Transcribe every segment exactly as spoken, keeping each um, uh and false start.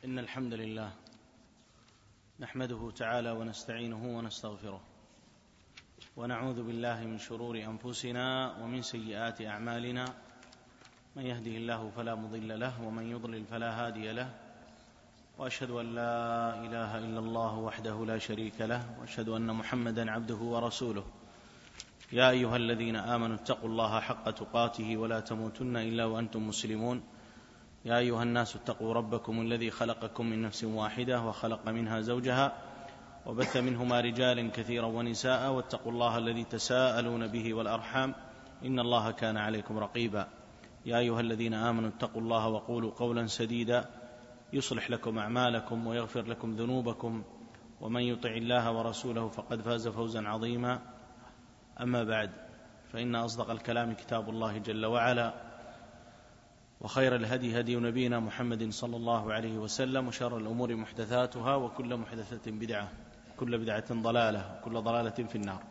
إن الحمد لله نحمده تعالى ونستعينه ونستغفره ونعوذ بالله من شرور أنفسنا ومن سيئات أعمالنا، من يهده الله فلا مضل له ومن يضلل فلا هادي له، وأشهد أن لا إله إلا الله وحده لا شريك له، وأشهد أن محمدا عبده ورسوله. يا أيها الذين آمنوا اتقوا الله حق تقاته ولا تموتن إلا وأنتم مسلمون. يا أيها الناس اتقوا ربكم الذي خلقكم من نفس واحدة وخلق منها زوجها وبث منهما رجالا كثيرا ونساء، واتقوا الله الذي تساءلون به والأرحام إن الله كان عليكم رقيبا. يا أيها الذين آمنوا اتقوا الله وقولوا قولا سديدا يصلح لكم أعمالكم ويغفر لكم ذنوبكم، ومن يطع الله ورسوله فقد فاز فوزا عظيما. أما بعد، فإن أصدق الكلام كتاب الله جل وعلا، وخير الهدي هدي نبينا محمد صلى الله عليه وسلم، وشر الأمور محدثاتها، وكل محدثة بدعة، وكل بدعة ضلالة، وكل ضلالة في النار.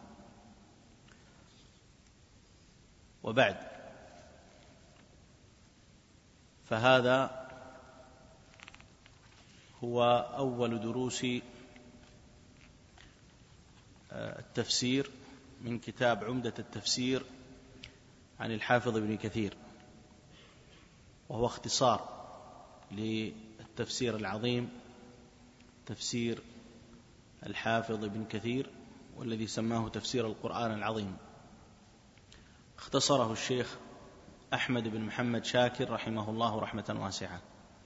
وبعد، فهذا هو أول دروس التفسير من كتاب عمدة التفسير عن الحافظ ابن كثير، وهو اختصار للتفسير العظيم تفسير الحافظ ابن كثير، والذي سماه تفسير القرآن العظيم. اختصره الشيخ أحمد بن محمد شاكر رحمه الله رحمة واسعة.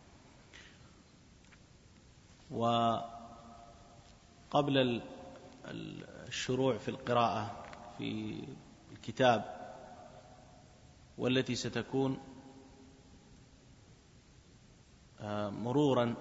وقبل الشروع في القراءة في الكتاب، والتي ستكون مرورا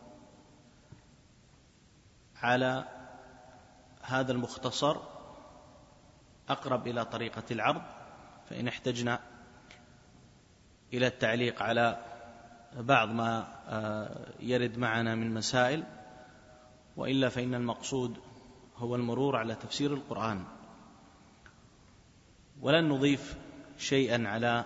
على هذا المختصر أقرب إلى طريقة العرض، فإن احتجنا إلى التعليق على بعض ما يرد معنا من مسائل، وإلا فإن المقصود هو المرور على تفسير القرآن، ولن نضيف شيئا على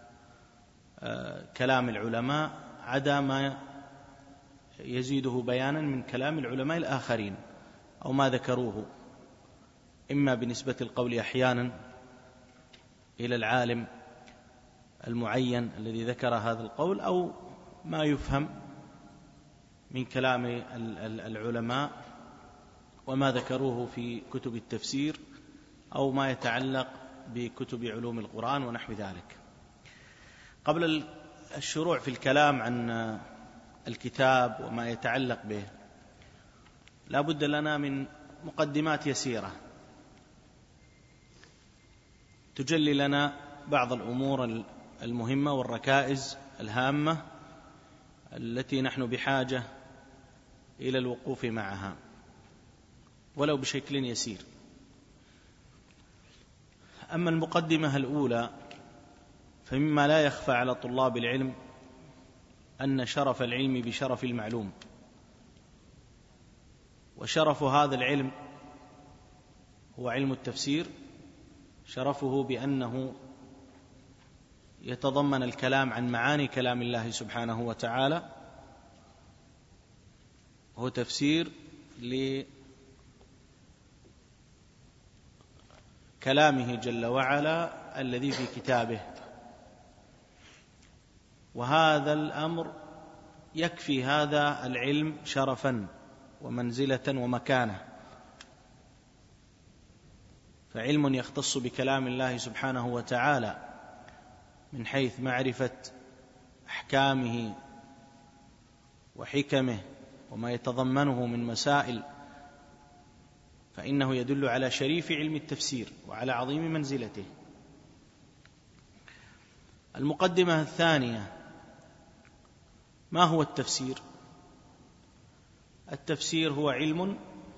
كلام العلماء عدا ما يزيده بيانا من كلام العلماء الآخرين، أو ما ذكروه، إما بنسبة القول أحيانا إلى العالم المعين الذي ذكر هذا القول، أو ما يفهم من كلام العلماء وما ذكروه في كتب التفسير، أو ما يتعلق بكتب علوم القرآن ونحو ذلك. قبل الشروع في الكلام عن الكتاب وما يتعلق به، لا بد لنا من مقدمات يسيرة تجلي لنا بعض الأمور المهمة والركائز الهامة التي نحن بحاجة إلى الوقوف معها ولو بشكل يسير. أما المقدمة الأولى، فمما لا يخفى على طلاب العلم أن شرف العلم بشرف المعلوم، وشرف هذا العلم هو علم التفسير، شرفه بأنه يتضمن الكلام عن معاني كلام الله سبحانه وتعالى، هو تفسير لكلامه جل وعلا الذي في كتابه. وهذا الأمر يكفي هذا العلم شرفا ومنزلة ومكانة، فعلم يختص بكلام الله سبحانه وتعالى من حيث معرفة أحكامه وحكمه وما يتضمنه من مسائل، فإنه يدل على شريف علم التفسير وعلى عظيم منزلته. المقدمة الثانية، ما هو التفسير؟ التفسير هو علم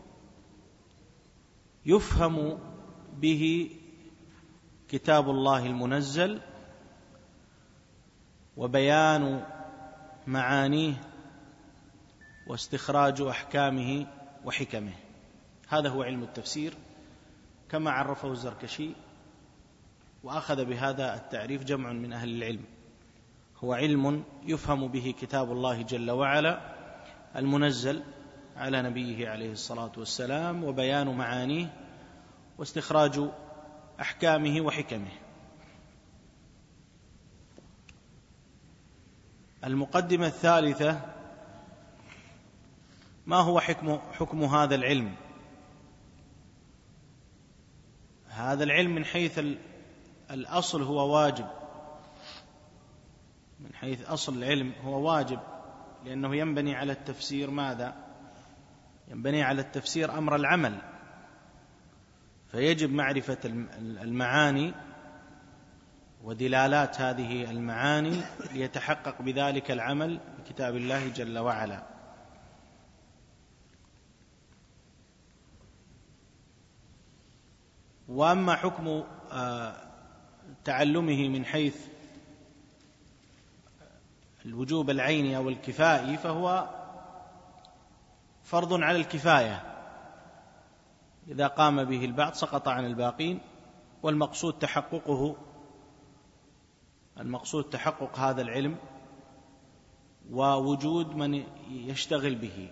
يفهم به كتاب الله المنزل وبيان معانيه واستخراج أحكامه وحكمه. هذا هو علم التفسير كما عرفه الزركشي، وأخذ بهذا التعريف جمع من أهل العلم. هو علم يفهم به كتاب الله جل وعلا المنزل على نبيه عليه الصلاة والسلام، وبيان معانيه واستخراج أحكامه وحكمه. المقدمة الثالثة: ما هو حكم, حكم هذا العلم؟ هذا العلم من حيث الأصل هو واجب، من حيث أصل العلم هو واجب، لأنه ينبني على التفسير ماذا؟ ينبني على التفسير أمر العمل، فيجب معرفة المعاني ودلالات هذه المعاني ليتحقق بذلك العمل بكتاب الله جل وعلا. وأما حكم تعلمه من حيث الوجوب العيني أو الكفائي فهو فرض على الكفاية، إذا قام به البعض سقط عن الباقين، والمقصود تحققه، المقصود تحقق هذا العلم ووجود من يشتغل به.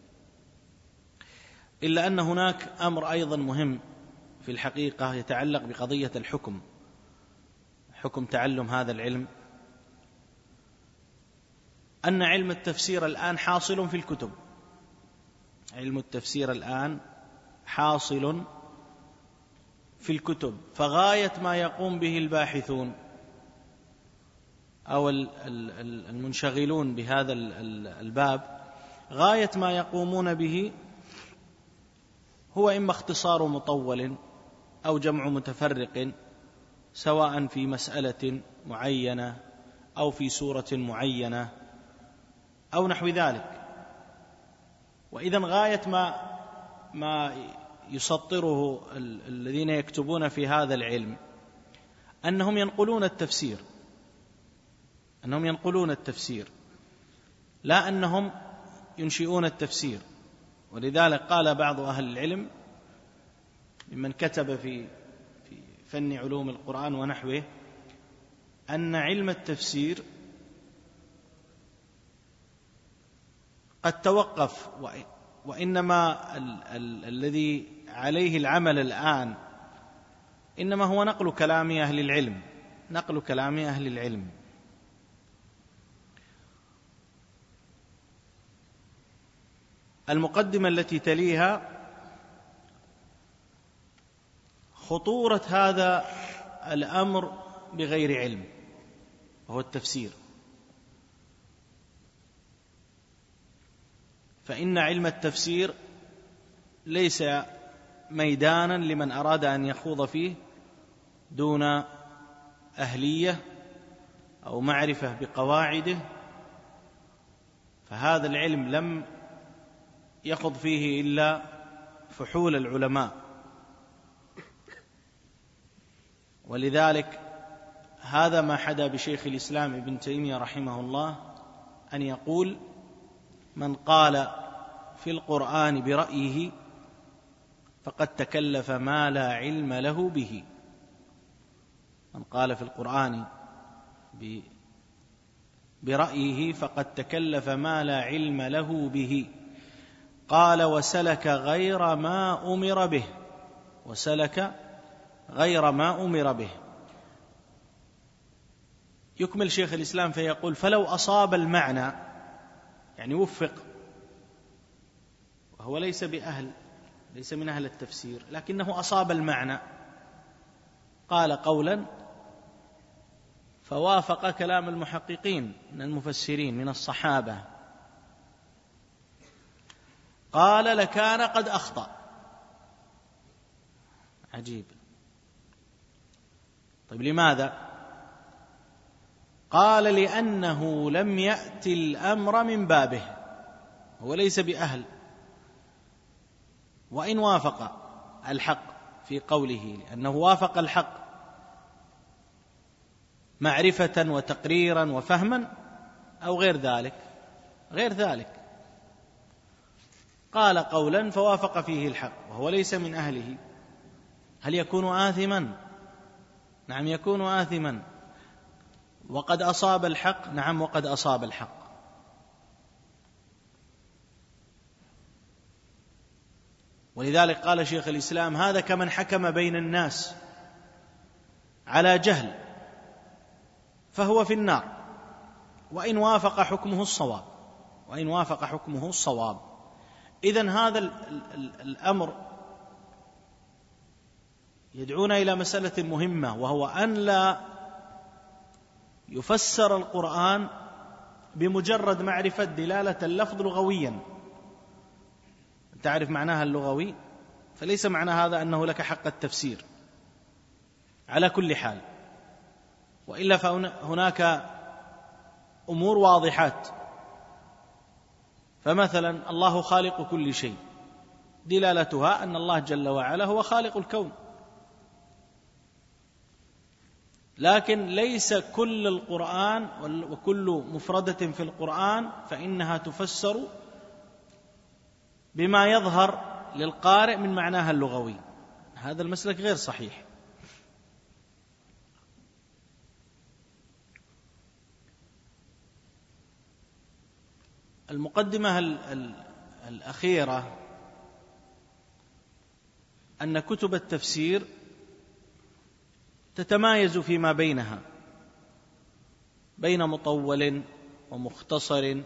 إلا أن هناك أمر أيضا مهم في الحقيقة يتعلق بقضية الحكم، حكم تعلم هذا العلم، أن علم التفسير الآن حاصل في الكتب، علم التفسير الآن حاصل في الكتب، فغاية ما يقوم به الباحثون أو المنشغلون بهذا الباب، غاية ما يقومون به هو إما اختصار مطول أو جمع متفرق، سواء في مسألة معينة أو في سورة معينة أو نحو ذلك. وإذا غاية ما ما يسطره الذين يكتبون في هذا العلم أنهم ينقلون التفسير، أنهم ينقلون التفسير لا أنهم ينشئون التفسير. ولذلك قال بعض أهل العلم ممن كتب في في فن علوم القرآن ونحوه أن علم التفسير قد توقف، وإنما ال- ال- الذي عليه العمل الآن إنما هو نقل كلام أهل العلم، نقل كلام أهل العلم. المقدمة التي تليها: خطورة هذا الأمر بغير علم، وهو التفسير. فإن علم التفسير ليس ميدانا لمن أراد أن يخوض فيه دون أهلية أو معرفة بقواعده، فهذا العلم لم يخض فيه إلا فحول العلماء. ولذلك هذا ما حدا بشيخ الإسلام ابن تيمية رحمه الله أن يقول: من قال في القرآن برأيه فقد تكلف ما لا علم له به. من قال في القرآن برأيه فقد تكلف ما لا علم له به. قال: وسلك غير ما أمر به، وسلك غير ما أمر به. يكمل شيخ الإسلام فيقول: فلو أصاب المعنى، يعني وفق، وهو ليس بأهل، ليس من أهل التفسير، لكنه أصاب المعنى، قال قولا فوافق كلام المحققين من المفسرين من الصحابة، قال: لكان قد أخطأ. عجيب. طيب لماذا؟ قال: لأنه لم يأتي الأمر من بابه، هو ليس بأهل، وإن وافق الحق في قوله، لأنه وافق الحق معرفة وتقريرا وفهما أو غير ذلك، غير ذلك، قال قولا فوافق فيه الحق وهو ليس من أهله، هل يكون آثما؟ نعم يكون آثما. وقد أصاب الحق؟ نعم وقد أصاب الحق. ولذلك قال شيخ الإسلام: هذا كمن حكم بين الناس على جهل فهو في النار وإن وافق حكمه الصواب وإن وافق حكمه الصواب. إذن هذا الأمر يدعونا إلى مسألة مهمة، وهو أن لا يفسر القرآن بمجرد معرفة دلالة اللفظ لغويا. تعرف معناها اللغوي، فليس معنى هذا أنه لك حق التفسير على كل حال، وإلا فهناك أمور واضحات. فمثلا الله خالق كل شيء، دلالتها أن الله جل وعلا هو خالق الكون، لكن ليس كل القرآن وكل مفردة في القرآن فإنها تفسر بما يظهر للقارئ من معناها اللغوي. هذا المسلك غير صحيح. المقدمة الأخيرة أن كتب التفسير تتمايز فيما بينها بين مطول ومختصر،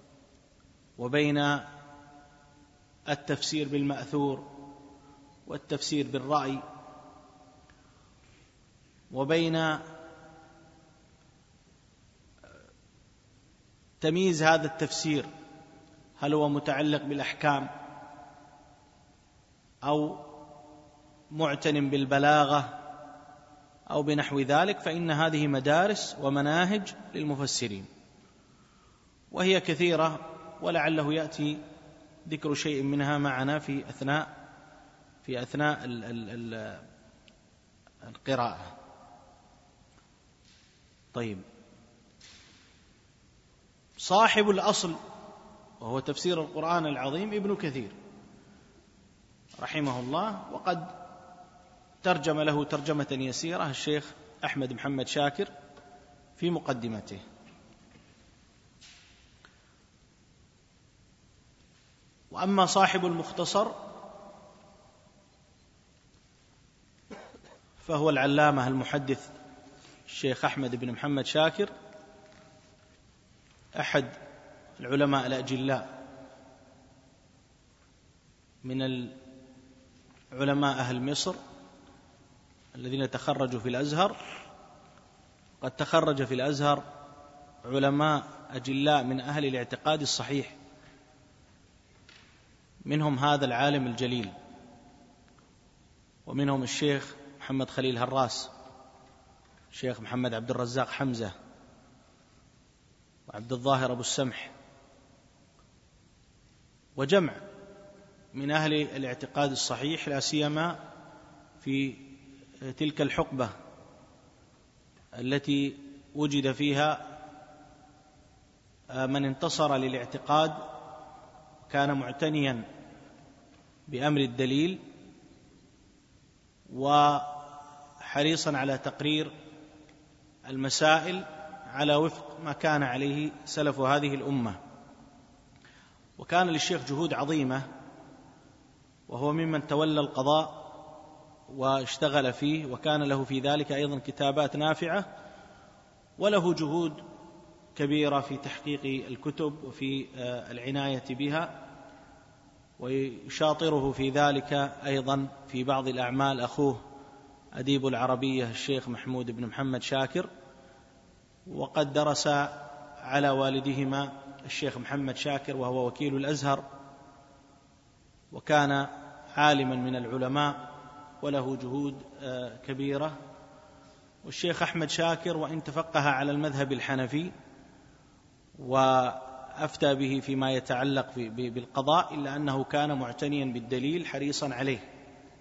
وبين التفسير بالمأثور والتفسير بالرأي، وبين تمييز هذا التفسير هل هو متعلق بالأحكام أو معتن بالبلاغة أو بنحو ذلك. فإن هذه مدارس ومناهج للمفسرين، وهي كثيرة، ولعله يأتي ذكر شيء منها معنا في أثناء في أثناء ال ال ال القراءة. طيب، صاحب الأصل وهو تفسير القرآن العظيم ابن كثير رحمه الله، وقد ترجم له ترجمة يسيرة الشيخ أحمد محمد شاكر في مقدمته. وأما صاحب المختصر فهو العلامة المحدث الشيخ أحمد بن محمد شاكر، أحد العلماء الأجلاء من العلماء أهل مصر الذين تخرجوا في الأزهر. قد تخرج في الأزهر علماء أجلاء من أهل الاعتقاد الصحيح، منهم هذا العالم الجليل، ومنهم الشيخ محمد خليل هراس، الشيخ محمد عبد الرزاق حمزة، وعبد الظاهر أبو السمح، وجمع من أهل الاعتقاد الصحيح، لا سيما في تلك الحقبة التي وجد فيها من انتصر للاعتقاد، كان معتنيا بأمر الدليل وحريصا على تقرير المسائل على وفق ما كان عليه سلف هذه الأمة. وكان للشيخ جهود عظيمة، وهو ممن تولى القضاء واشتغل فيه، وكان له في ذلك أيضا كتابات نافعة، وله جهود كبيرة في تحقيق الكتب وفي العناية بها، ويشاطره في ذلك أيضا في بعض الأعمال أخوه أديب العربية الشيخ محمود بن محمد شاكر. وقد درس على والدهما الشيخ محمد شاكر وهو وكيل الأزهر، وكان عالما من العلماء وله جهود كبيرة. والشيخ أحمد شاكر وإن تفقه على المذهب الحنفي وأفتى به فيما يتعلق بالقضاء، إلا أنه كان معتنيا بالدليل حريصا عليه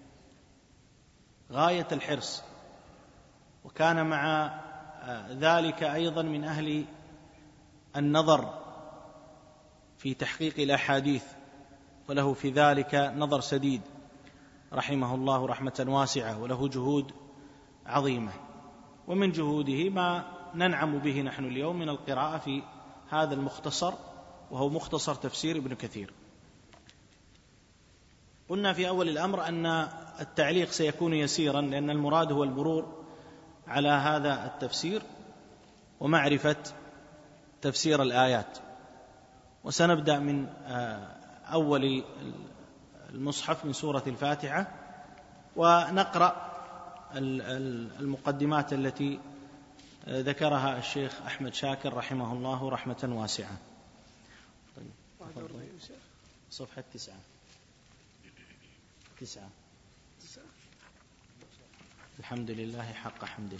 غاية الحرص، وكان مع ذلك أيضا من أهل النظر في تحقيق الأحاديث، وله في ذلك نظر سديد رحمه الله رحمة واسعة، وله جهود عظيمة. ومن جهوده ما ننعم به نحن اليوم من القراءة في هذا المختصر، وهو مختصر تفسير ابن كثير. قلنا في أول الأمر أن التعليق سيكون يسيرا، لأن المراد هو المرور على هذا التفسير ومعرفة تفسير الآيات. وسنبدأ من أول المصحف من سورة الفاتحة ونقرأ المقدمات التي ذكرها الشيخ أحمد شاكر رحمه الله رحمة واسعة. طيب. صفحة تسعة تسعة الحمد لله حق حمده.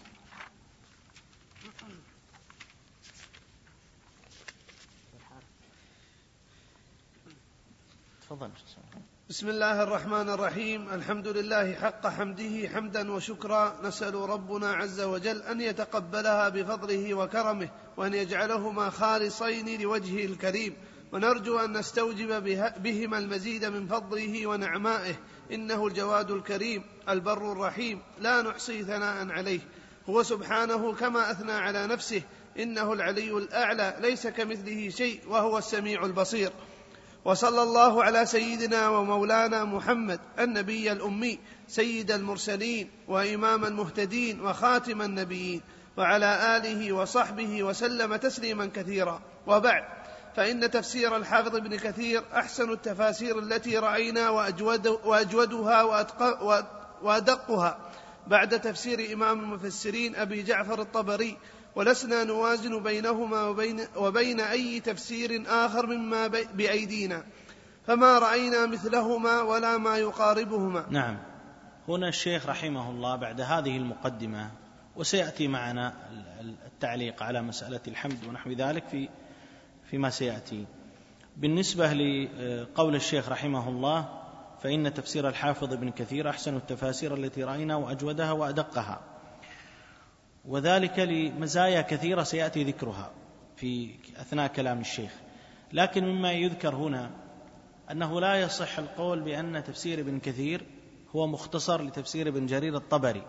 تفضل. بسم الله الرحمن الرحيم. الحمد لله حق حمده حمدا وشكرا، نسأل ربنا عز وجل أن يتقبلها بفضله وكرمه، وأن يجعلهما خالصين لوجهه الكريم، ونرجو أن نستوجب بهما المزيد من فضله ونعمائه، إنه الجواد الكريم البر الرحيم لا نحصي ثناء عليه. هو سبحانه كما أثنى على نفسه، إنه العلي الأعلى ليس كمثله شيء وهو السميع البصير. وصلى الله على سيدنا ومولانا محمد النبي الأمي سيد المرسلين وإمام المهتدين وخاتم النبيين، وعلى آله وصحبه وسلم تسليما كثيرا. وبعد، فإن تفسير الحافظ ابن كثير أحسن التفاسير التي رأينا وأجود وأجودها وأدقها بعد تفسير إمام المفسرين أبي جعفر الطبري، ولسنا نوازن بينهما وبين, وبين أي تفسير آخر مما بأيدينا، فما رأينا مثلهما ولا ما يقاربهما. نعم. هنا الشيخ رحمه الله بعد هذه المقدمة، وسيأتي معنا التعليق على مسألة الحمد ونحو ذلك في فيما سيأتي. بالنسبة لقول الشيخ رحمه الله فإن تفسير الحافظ ابن كثير أحسن التفاسير التي رأينا وأجودها وأدقها، وذلك لمزايا كثيرة سيأتي ذكرها في أثناء كلام الشيخ. لكن مما يذكر هنا أنه لا يصح القول بأن تفسير ابن كثير هو مختصر لتفسير ابن جرير الطبري،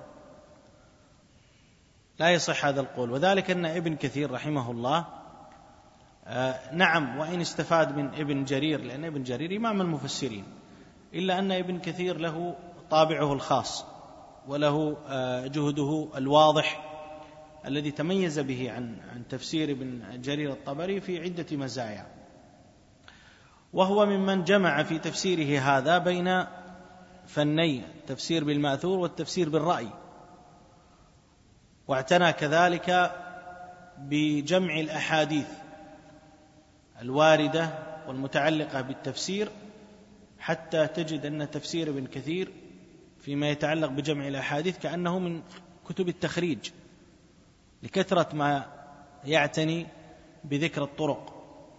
لا يصح هذا القول، وذلك أن ابن كثير رحمه الله آه نعم وإن استفاد من ابن جرير، لأن ابن جرير إمام المفسرين، إلا أن ابن كثير له طابعه الخاص وله آه جهده الواضح الذي تميز به عن عن تفسير ابن جرير الطبري في عدة مزايا، وهو ممن جمع في تفسيره هذا بين فني التفسير بالمأثور والتفسير بالرأي، واعتنى كذلك بجمع الأحاديث الواردة والمتعلقة بالتفسير، حتى تجد أن تفسير ابن كثير فيما يتعلق بجمع الأحاديث كأنه من كتب التخريج، لكثرة ما يعتني بذكر الطرق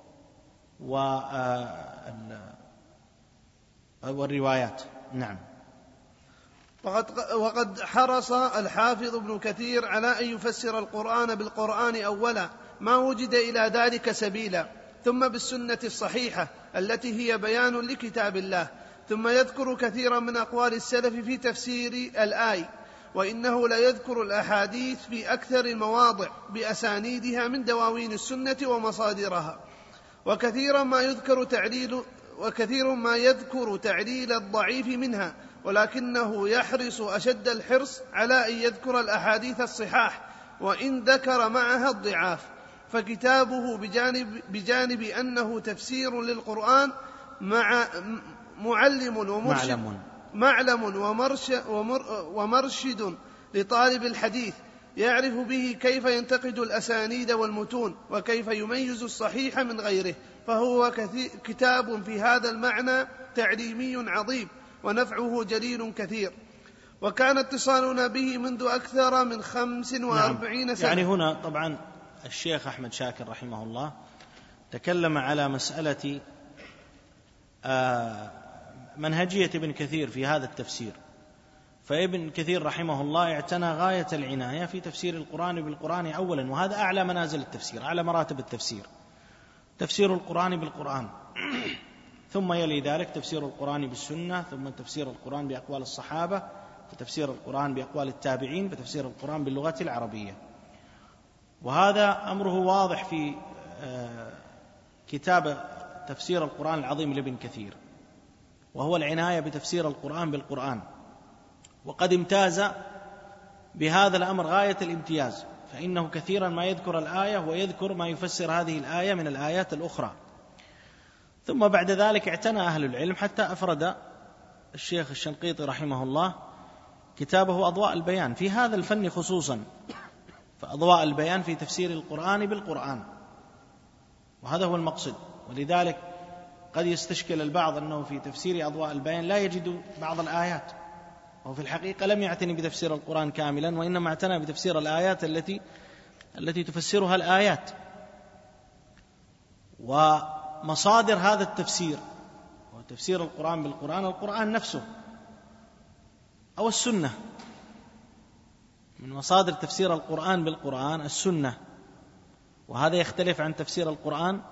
والروايات. نعم. وقد, وقد حرص الحافظ ابن كثير على أن يفسر القرآن بالقرآن أولا ما وجد إلى ذلك سبيلا، ثم بالسنة الصحيحة التي هي بيان لكتاب الله، ثم يذكر كثيرا من أقوال السلف في تفسير الآية، وإنه لا يذكر الأحاديث في أكثر المواضع بأسانيدها من دواوين السنة ومصادرها، وكثيرا ما يذكر تعليل وكثير ما يذكر تعليل الضعيف منها، ولكنه يحرص أشد الحرص على أن يذكر الأحاديث الصحاح وإن ذكر معها الضعاف. فكتابه بجانب, بجانب أنه تفسير للقرآن مع معلم ومرشد معلم, معلم ومرشد, ومر ومرشد لطالب الحديث، يعرف به كيف ينتقد الأسانيد والمتون وكيف يميز الصحيح من غيره، فهو كتاب في هذا المعنى تعليمي عظيم ونفعه جليل كثير، وكان اتصالنا به منذ أكثر من خمس وأربعين نعم. سنة. يعني هنا طبعا الشيخ أحمد شاكر رحمه الله تكلم على مسألة منهجية ابن كثير في هذا التفسير، فابن كثير رحمه الله اعتنى غاية العناية في تفسير القرآن بالقرآن أولا، وهذا أعلى منازل التفسير، أعلى مراتب التفسير، تفسير القرآن بالقرآن، ثم يلي ذلك تفسير القرآن بالسنة، ثم تفسير القرآن بأقوال الصحابة، فتفسير القرآن بأقوال التابعين، فتفسير القرآن باللغة العربية. وهذا أمره واضح في كتاب تفسير القرآن العظيم لابن كثير، وهو العناية بتفسير القرآن بالقرآن، وقد امتاز بهذا الأمر غاية الامتياز، فإنه كثيرا ما يذكر الآية ويذكر ما يفسر هذه الآية من الآيات الأخرى. ثم بعد ذلك اعتنى أهل العلم حتى أفرد الشيخ الشنقيطي رحمه الله كتابه أضواء البيان في هذا الفن خصوصا، فأضواء البيان في تفسير القرآن بالقرآن، وهذا هو المقصد. ولذلك قد يستشكل البعض أنه في تفسير أضواء البيان لا يجد بعض الآيات، وفي الحقيقة لم يعتني بتفسير القرآن كاملا، وإنما اعتنى بتفسير الآيات التي التي تفسرها الآيات. ومصادر هذا التفسير وتفسير القرآن بالقرآن القرآن نفسه أو السنة. من مصادر تفسير القرآن بالقرآن السنة، وهذا يختلف عن تفسير القرآن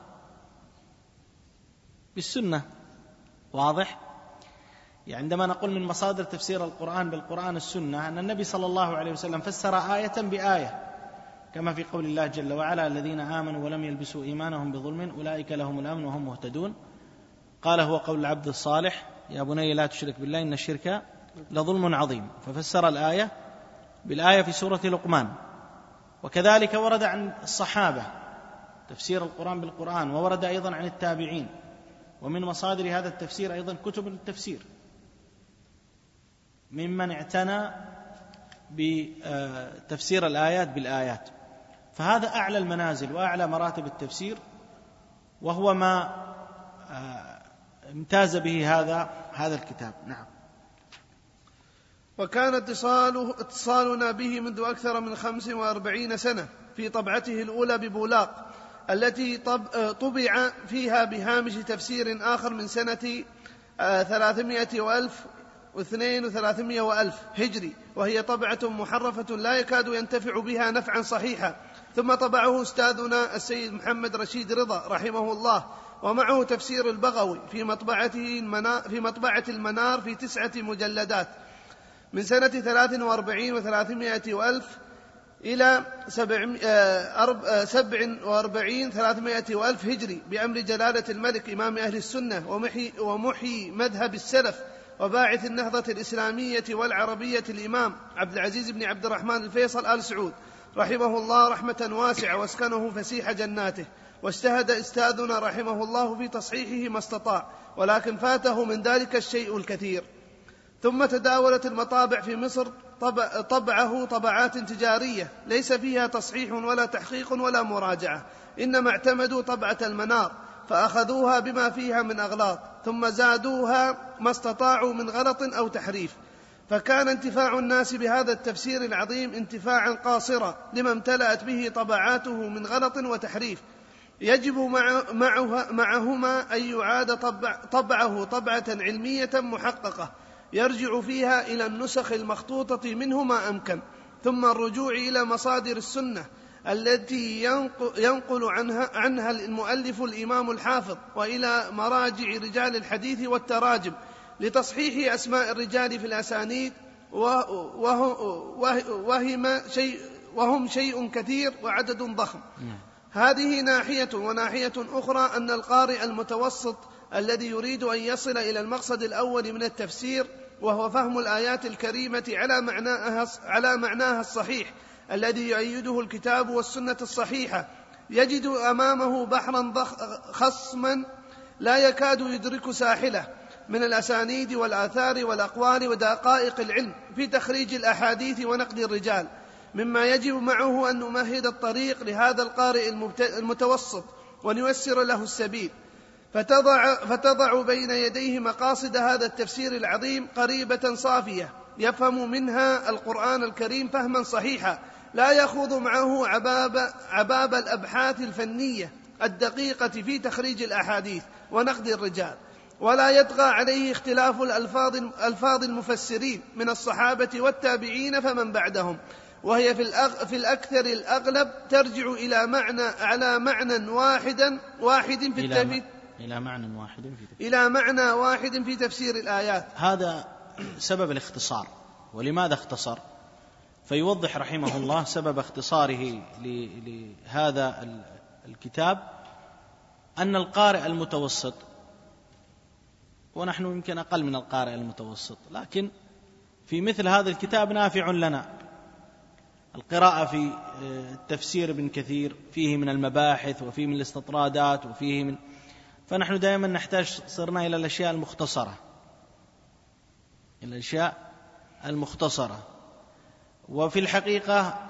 بالسنة. واضح؟ يعني عندما نقول من مصادر تفسير القرآن بالقرآن السنة، أن النبي صلى الله عليه وسلم فسر آية بآية، كما في قول الله جل وعلا: الذين آمنوا ولم يلبسوا إيمانهم بظلم أولئك لهم الأمن وهم مهتدون. قال: هو قول العبد الصالح: يا بني لا تشرك بالله إن الشرك لظلم عظيم. ففسر الآية بالآية في سورة لقمان. وكذلك ورد عن الصحابة تفسير القرآن بالقرآن، وورد أيضا عن التابعين. ومن مصادر هذا التفسير أيضا كتب التفسير ممن اعتنى بتفسير الآيات بالآيات. فهذا أعلى المنازل وأعلى مراتب التفسير، وهو ما امتاز به هذا هذا الكتاب. نعم. وكان اتصاله اتصالنا به منذ أكثر من خمس وأربعين سنة في طبعته الأولى ببولاق، التي طبع فيها بهامش تفسير آخر من سنة ثلاثمائة وألف واثنين وثلاثمائة وألف هجري، وهي طبعة محرفة لا يكاد ينتفع بها نفعا صحيحا. ثم طبعه أستاذنا السيد محمد رشيد رضا رحمه الله، ومعه تفسير البغوي في مطبعته المنار في مطبعة المنار في تسعة مجلدات من سنة ثلاث وأربعين وثلاثمائة وألف إلى سبع وأربعين ثلاثمائة وألف هجري، بأمر جلالة الملك إمام أهل السنة ومحي, ومحي مذهب السلف وباعث النهضة الإسلامية والعربية الإمام عبد العزيز بن عبد الرحمن الفيصل آل سعود رحمه الله رحمة واسعة، واسكنه فسيح جناته. واجتهد أستاذنا رحمه الله في تصحيحه ما استطاع، ولكن فاته من ذلك الشيء الكثير. ثم تداولت المطابع في مصر طبع طبعه طبعات تجارية ليس فيها تصحيح ولا تحقيق ولا مراجعة، إنما اعتمدوا طبعة المنار فأخذوها بما فيها من أغلاط، ثم زادوها ما استطاعوا من غلط أو تحريف. فكان انتفاع الناس بهذا التفسير العظيم انتفاعا قاصرا لما امتلأت به طبعاته من غلط وتحريف، يجب معها معهما أن يعاد طبع طبعه طبعة علمية محققة يرجع فيها إلى النسخ المخطوطة منه ما أمكن، ثم الرجوع إلى مصادر السنة التي ينقل عنها, عنها المؤلف الإمام الحافظ، وإلى مراجع رجال الحديث والتراجم لتصحيح أسماء الرجال في الأسانيد، وهم شيء, وهم شيء كثير وعدد ضخم. هذه ناحية. وناحية أخرى أن القارئ المتوسط الذي يريد أن يصل إلى المقصد الأول من التفسير، وهو فهم الآيات الكريمة على معناها, على معناها الصحيح الذي يؤيده الكتاب والسنة الصحيحة، يجد أمامه بحرا خصما لا يكاد يدرك ساحله من الأسانيد والآثار والأقوال ودقائق العلم في تخريج الأحاديث ونقد الرجال، مما يجب معه أن نمهد الطريق لهذا القارئ المتوسط ونيسر له السبيل، فتضع, فتضع بين يديه مقاصد هذا التفسير العظيم قريبة صافية يفهم منها القرآن الكريم فهما صحيحا، لا يخوض معه عباب, عباب الأبحاث الفنية الدقيقة في تخريج الأحاديث ونقد الرجال، ولا يطغى عليه اختلاف الألفاظ, الألفاظ المفسرين من الصحابة والتابعين فمن بعدهم، وهي في, الأغ... في الأكثر الأغلب ترجع إلى معنى على معنى واحد واحد في التفسير إلى معنى واحد في تفسير إلى معنى واحد في تفسير الآيات. هذا سبب الاختصار. ولماذا اختصر؟ فيوضح رحمه الله سبب اختصاره لهذا الكتاب أن القارئ المتوسط ونحن يمكن أقل من القارئ المتوسط، لكن في مثل هذا الكتاب نافع لنا. القراءة في تفسير ابن كثير فيه من المباحث وفيه من الاستطرادات وفيه من، فنحن دائما نحتاج صرنا إلى الأشياء المختصرة، إلى الأشياء المختصرة. وفي الحقيقة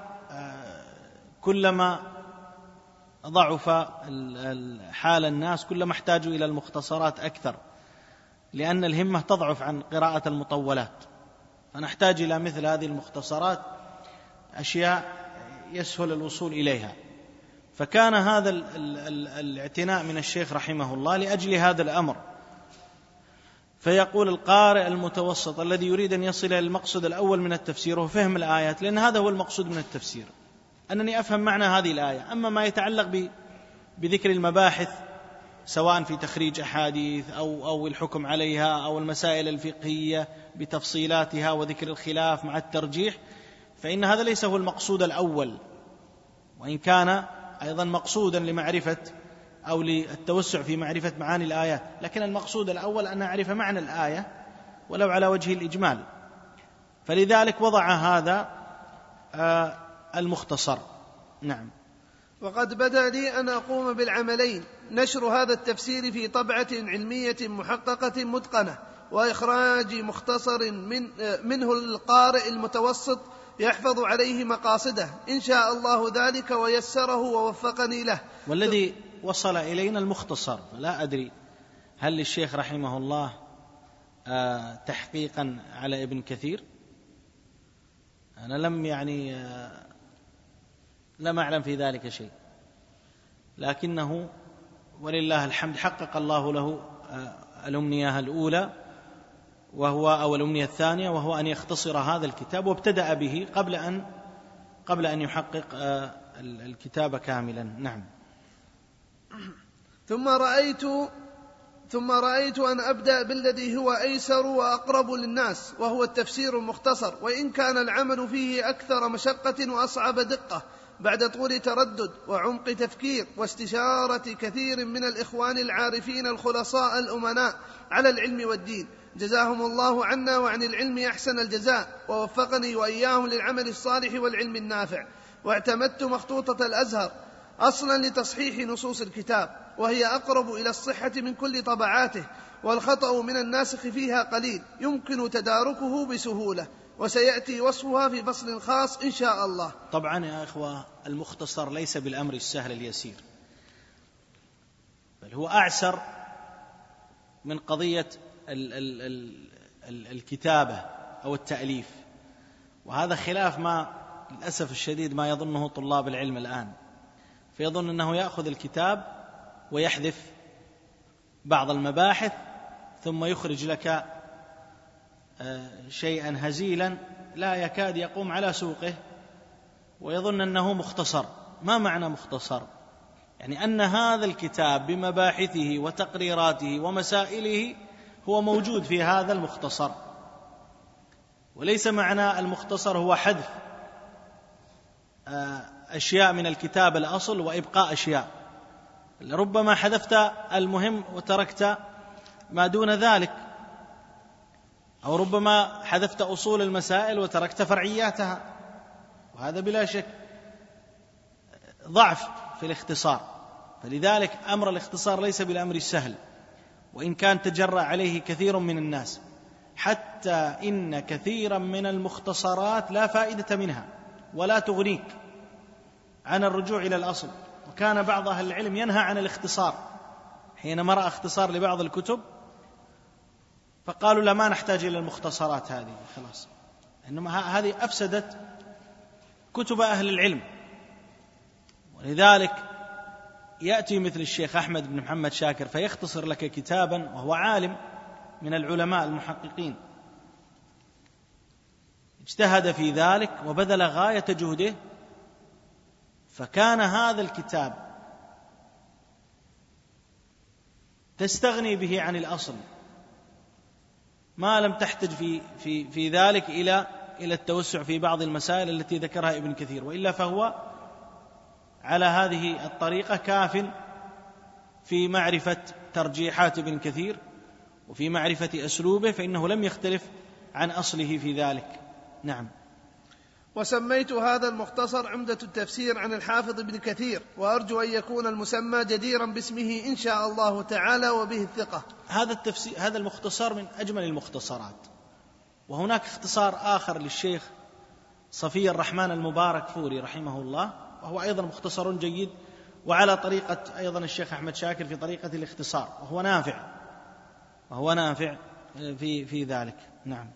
كلما ضعف حال الناس كلما احتاجوا إلى المختصرات أكثر، لأن الهمة تضعف عن قراءة المطولات، فنحتاج إلى مثل هذه المختصرات، أشياء يسهل الوصول إليها. فكان هذا الاعتناء من الشيخ رحمه الله لأجل هذا الأمر. فيقول القارئ المتوسط الذي يريد أن يصل إلى المقصد الأول من التفسير وهو فهم الآيات، لأن هذا هو المقصود من التفسير، أنني أفهم معنى هذه الآية. أما ما يتعلق بذكر المباحث سواء في تخريج أحاديث أو, أو الحكم عليها أو المسائل الفقهية بتفصيلاتها وذكر الخلاف مع الترجيح، فإن هذا ليس هو المقصود الأول، وإن كان أيضا مقصودا لمعرفة أو للتوسع في معرفة معاني الآيات، لكن المقصود الأول أن أعرف معنى الآية ولو على وجه الإجمال. فلذلك وضع هذا المختصر. نعم. وقد بدا لي أن أقوم بالعملين: نشر هذا التفسير في طبعة علمية محققة متقنة، وإخراج مختصر من منه القارئ المتوسط يحفظ عليه مقاصده إن شاء الله ذلك ويسره ووفقني له. والذي وصل إلينا المختصر، لا أدري هل للشيخ رحمه الله تحقيقا على ابن كثير؟ أنا لم يعني لم أعلم في ذلك شيء، لكنه ولله الحمد حقق الله له الأمنية الأولى وهو أو الأمنية الثانية، وهو أن يختصر هذا الكتاب، وابتدأ به قبل أن قبل أن يحقق الكتاب كاملا. نعم. ثم رأيت ثم رأيت أن أبدأ بالذي هو أيسر وأقرب للناس، وهو التفسير المختصر، وإن كان العمل فيه أكثر مشقة وأصعب دقة بعد طول تردد وعمق تفكير واستشارة كثير من الإخوان العارفين الخلصاء الأمناء على العلم والدين، جزاهم الله عنا وعن العلم أحسن الجزاء، ووفقني وإياهم للعمل الصالح والعلم النافع. واعتمدت مخطوطة الأزهر أصلا لتصحيح نصوص الكتاب، وهي أقرب إلى الصحة من كل طبعاته، والخطأ من الناسخ فيها قليل يمكن تداركه بسهولة، وسيأتي وصفها في فصل خاص إن شاء الله. طبعا يا إخوة، المختصر ليس بالأمر السهل اليسير، بل هو أعسر من قضية ال ال ال الكتابة أو التأليف، وهذا خلاف ما للأسف الشديد ما يظنه طلاب العلم الآن، فيظن أنه يأخذ الكتاب ويحذف بعض المباحث ثم يخرج لك شيئا هزيلا لا يكاد يقوم على سوقه، ويظن أنه مختصر. ما معنى مختصر؟ يعني أن هذا الكتاب بمباحثه وتقريراته ومسائله هو موجود في هذا المختصر، وليس معنى المختصر هو حذف أشياء من الكتاب الأصل وإبقاء أشياء. ربما حذفت المهم وتركت ما دون ذلك، أو ربما حذفت أصول المسائل وتركت فرعياتها، وهذا بلا شك ضعف في الاختصار. فلذلك أمر الاختصار ليس بالأمر السهل، وإن كان تجرأ عليه كثير من الناس، حتى إن كثيرا من المختصرات لا فائدة منها ولا تغنيك عن الرجوع إلى الأصل. وكان بعض أهل العلم ينهى عن الاختصار حينما رأى اختصار لبعض الكتب، فقالوا لا، ما نحتاج إلى المختصرات هذه، خلاص، إنما هذه أفسدت كتب أهل العلم. ولذلك يأتي مثل الشيخ أحمد بن محمد شاكر فيختصر لك كتابا، وهو عالم من العلماء المحققين، اجتهد في ذلك وبذل غاية جهده، فكان هذا الكتاب تستغني به عن الأصل ما لم تحتج في في في ذلك إلى إلى التوسع في بعض المسائل التي ذكرها ابن كثير، وإلا فهو على هذه الطريقة كاف في معرفة ترجيحات ابن كثير وفي معرفة أسلوبه فإنه لم يختلف عن أصله في ذلك. نعم. وسميت هذا المختصر عمدة التفسير عن الحافظ ابن كثير، وأرجو أن يكون المسمى جديرا باسمه إن شاء الله تعالى وبه الثقة. هذا التفسير هذا المختصر من أجمل المختصرات. وهناك اختصار آخر للشيخ صفي الرحمن المبارك فوري رحمه الله، وهو أيضا مختصر جيد، وعلى طريقة أيضا الشيخ أحمد شاكر في طريقة الاختصار، وهو نافع وهو نافع في في ذلك. نعم.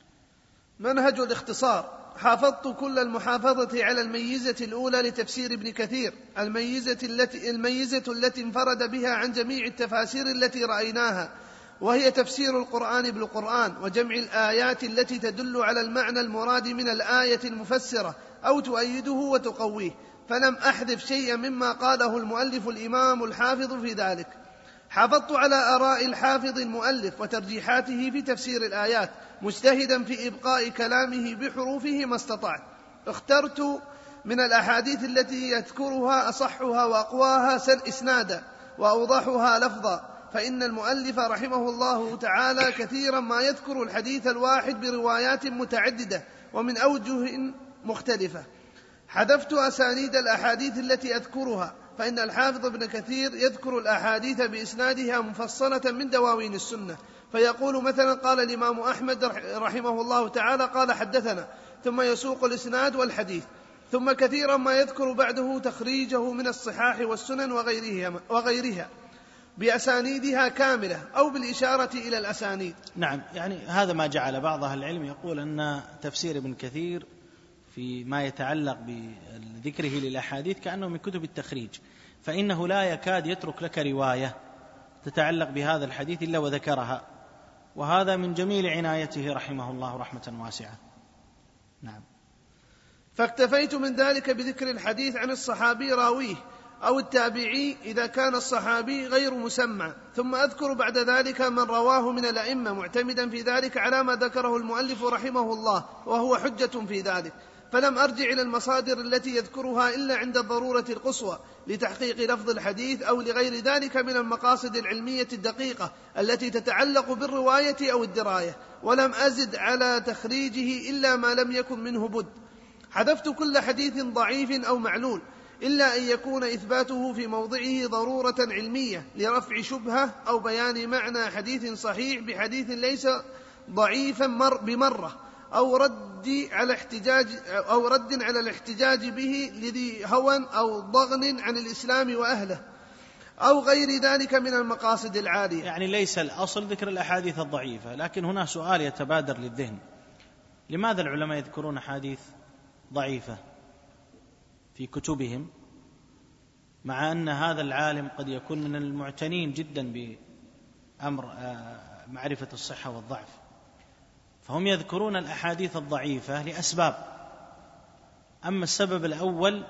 منهج الاختصار. حافظت كل المحافظة على الميزة الأولى لتفسير ابن كثير، الميزة التي, الميزة التي انفرد بها عن جميع التفاسير التي رأيناها، وهي تفسير القرآن بالقرآن، وجمع الآيات التي تدل على المعنى المراد من الآية المفسرة أو تؤيده وتقويه، فلم أحذف شيئا مما قاله المؤلف الإمام الحافظ في ذلك. حافظت على آراء الحافظ المؤلف وترجيحاته في تفسير الآيات، مجتهدا في إبقاء كلامه بحروفه ما استطعت. اخترت من الأحاديث التي يذكرها أصحها وأقواها إسنادا وأوضحها لفظا، فإن المؤلف رحمه الله تعالى كثيرا ما يذكر الحديث الواحد بروايات متعددة ومن أوجه مختلفة. حذفت أسانيد الأحاديث التي أذكرها، فإن الحافظ ابن كثير يذكر الأحاديث بإسنادها مفصلة من دواوين السنة، فيقول مثلا قال الإمام أحمد رحمه الله تعالى قال حدثنا، ثم يسوق الإسناد والحديث. ثم كثيرا ما يذكر بعده تخريجه من الصحاح والسنن وغيرها, وغيرها بأسانيدها كاملة أو بالإشارة إلى الأسانيد. نعم. يعني هذا ما جعل بعض أهل العلم يقول أن تفسير ابن كثير في ما يتعلق بذكره للأحاديث كأنه من كتب التخريج، فإنه لا يكاد يترك لك رواية تتعلق بهذا الحديث إلا وذكرها، وهذا من جميل عنايته رحمه الله رحمة واسعة. نعم. فاكتفيت من ذلك بذكر الحديث عن الصحابي راويه أو التابعي إذا كان الصحابي غير مسمى، ثم أذكر بعد ذلك من رواه من الأئمة، معتمدا في ذلك على ما ذكره المؤلف رحمه الله، وهو حجة في ذلك. فلم أرجع إلى المصادر التي يذكرها إلا عند الضرورة القصوى لتحقيق لفظ الحديث أو لغير ذلك من المقاصد العلمية الدقيقة التي تتعلق بالرواية أو الدراية، ولم أزد على تخريجه إلا ما لم يكن منه بد. حذفت كل حديث ضعيف أو معلول إلا أن يكون إثباته في موضعه ضرورة علمية لرفع شبهة أو بيان معنى حديث صحيح بحديث ليس ضعيفا مر بمرة، أو رد على احتجاج أو رد على الاحتجاج به لذي هوى أو ضغن عن الإسلام وأهله أو غير ذلك من المقاصد العالية. يعني ليس الأصل ذكر الأحاديث الضعيفة، لكن هنا سؤال يتبادر للذهن: لماذا العلماء يذكرون أحاديث ضعيفة في كتبهم، مع أن هذا العالم قد يكون من المعتنين جدا بأمر معرفة الصحة والضعف؟ فهم يذكرون الأحاديث الضعيفة لأسباب. أما السبب الأول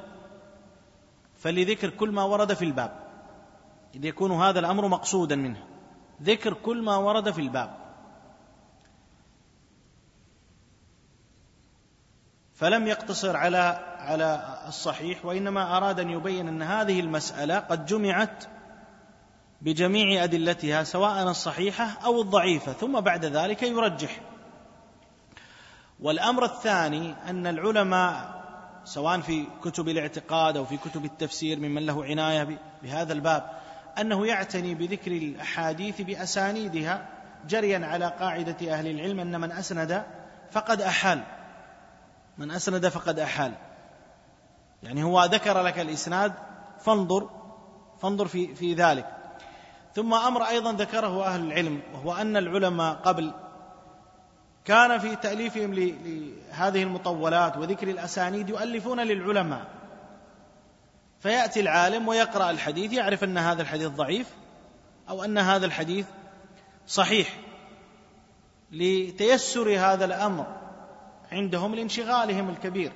فلذكر كل ما ورد في الباب، إذ يكون هذا الأمر مقصودا منه، ذكر كل ما ورد في الباب، فلم يقتصر على على الصحيح، وإنما أراد أن يبين أن هذه المسألة قد جمعت بجميع أدلتها سواء الصحيحة أو الضعيفة، ثم بعد ذلك يرجح. والأمر الثاني أن العلماء سواء في كتب الاعتقاد أو في كتب التفسير ممن له عناية بهذا الباب أنه يعتني بذكر الأحاديث بأسانيدها جريا على قاعدة أهل العلم أن من أسند فقد أحال، من أسند فقد أحال. يعني هو ذكر لك الإسناد فانظر فانظر في, في ذلك. ثم أمر أيضا ذكره أهل العلم، وهو أن العلماء قبل كان في تأليفهم لهذه المطولات وذكر الأسانيد يؤلفون للعلماء، فيأتي العالم ويقرأ الحديث يعرف أن هذا الحديث ضعيف أو أن هذا الحديث صحيح، لتيسر هذا الأمر عندهم لانشغالهم الكبير